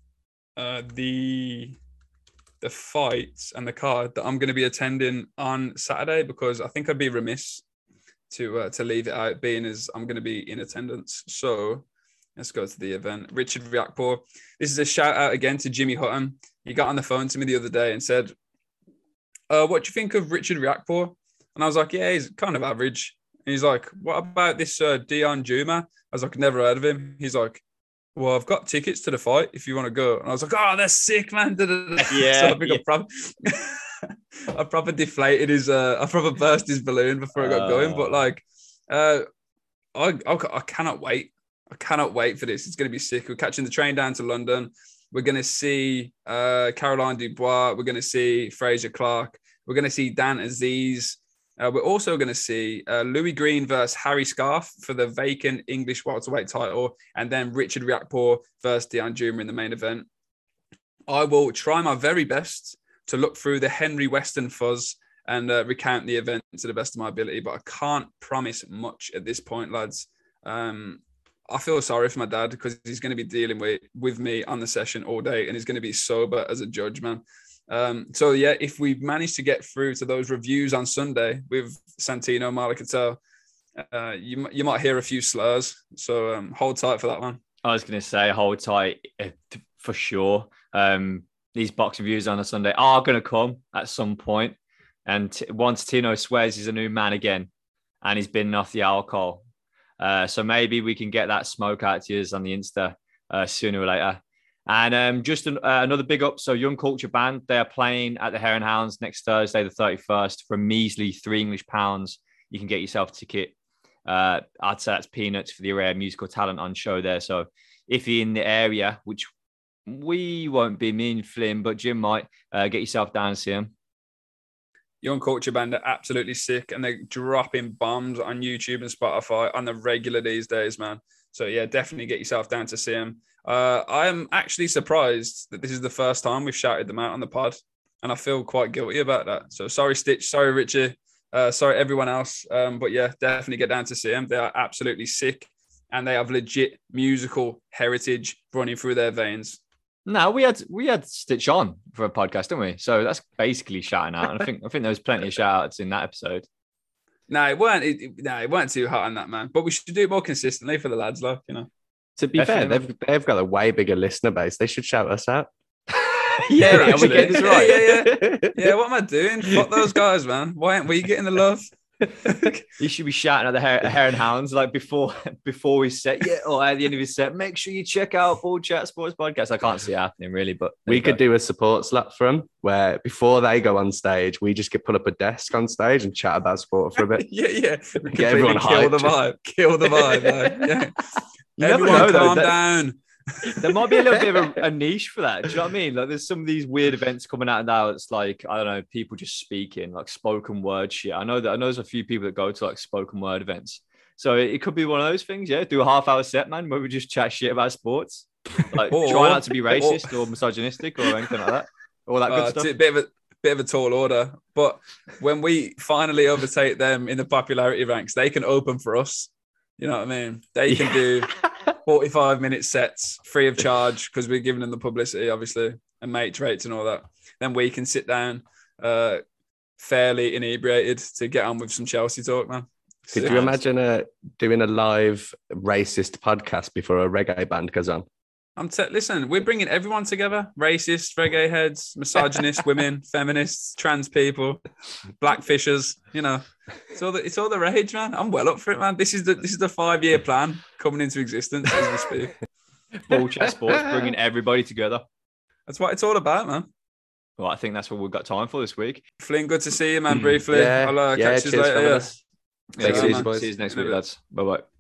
the fights and the card that I'm going to be attending on Saturday, because I think I'd be remiss to leave it out, being as I'm going to be in attendance. So let's go to the event. Richard Riakporhe. This is a shout out again to Jimmy Hutton. He got on the phone to me the other day and said, what do you think of Richard Riakporhe? And I was like, yeah, he's kind of average. And he's like, what about this Dion Juma? I was like, never heard of him. He's like, well, I've got tickets to the fight if you want to go. And I was like, oh, that's sick, man. Yeah. So I think I proper deflated I proper burst his balloon before I got going. But like, I cannot wait. I cannot wait for this. It's going to be sick. We're catching the train down to London. We're going to see Caroline Dubois. We're going to see Fraser Clark. We're going to see Dan Aziz. We're also going to see Louis Green versus Harry Scarf for the vacant English welterweight title, and then Richard Riakporhe versus Dion Juma in the main event. I will try my very best to look through the Henry Weston fuzz and recount the event to the best of my ability, but I can't promise much at this point, lads. I feel sorry for my dad because he's going to be dealing with me on the session all day, and he's going to be sober as a judge, man. So yeah, if we manage to get through to those reviews on Sunday with Santino Malakatel, you might hear a few slurs. So hold tight for that one. I was going to say hold tight for sure. These box reviews on a Sunday are going to come at some point. And once Tino swears he's a new man again and he's been off the alcohol. So maybe we can get that smoke out to you on the Insta sooner or later. And just another big up. So Young Culture Band, they are playing at the Hare and Hounds next Thursday, the 31st, for a measly £3 You can get yourself a ticket. I'd say that's peanuts for the array of musical talent on show there. So if you're in the area, which we won't be, me and Flynn, but Jim might, get yourself down and see them. Young Culture Band are absolutely sick, and they're dropping bombs on YouTube and Spotify on the regular these days, man. So yeah, definitely get yourself down to see them. I am actually surprised that this is the first time we've shouted them out on the pod, and I feel quite guilty about that. So sorry, Stitch. Sorry, Richie. Sorry, everyone else. But yeah, definitely get down to see them. They are absolutely sick, and they have legit musical heritage running through their veins. No, we had Stitch on for a podcast, didn't we? So that's basically shouting out. And I think there was plenty of shout outs in that episode. No, it weren't too hot on that, man. But we should do it more consistently for the lads, like, you know. To be fair, they've got a way bigger listener base. They should shout us out. Yeah, are we getting this right? Yeah. What am I doing? Fuck those guys, man. Why aren't we getting the love? He should be shouting at the Hare and Hounds like before his set, or at the end of his set. Make sure you check out Ball Chat Sports Podcast. I can't see it happening really, but we could do a support slot for them where before they go on stage, we just put up a desk on stage and chat about sport for a bit. Yeah. Get everyone kill hyped. Kill the vibe. Like, yeah. You Everyone never know, though, calm down. There might be a little bit of a niche for that. Do you know what I mean? Like, there's some of these weird events coming out now. It's like, I don't know, people just speaking, like spoken word shit. I know there's a few people that go to like spoken word events. So it could be one of those things. Yeah, do a half-hour set, man, where we just chat shit about sports. Like, try not to be racist or misogynistic or anything like that. All that good stuff. It's a bit of a tall order, but when we finally overtake them in the popularity ranks, they can open for us. You know what I mean? They can do 45-minute sets free of charge because we're giving them the publicity, obviously, and mates rates and all that. Then we can sit down fairly inebriated to get on with some Chelsea talk, man. Could you imagine doing a live racist podcast before a reggae band goes on? Listen, we're bringing everyone together. Racist, reggae heads, misogynist women, feminists, trans people, blackfishers, you know. It's all the rage, man. I'm well up for it, man. This is the 5-year plan coming into existence as we speak. Ball Chat Sports, bringing everybody together. That's what it's all about, man. Well, I think that's what we've got time for this week. Flynn, good to see you, man, briefly. Yeah, I'll catch you later. Thanks, See you next week, lads. Bye-bye.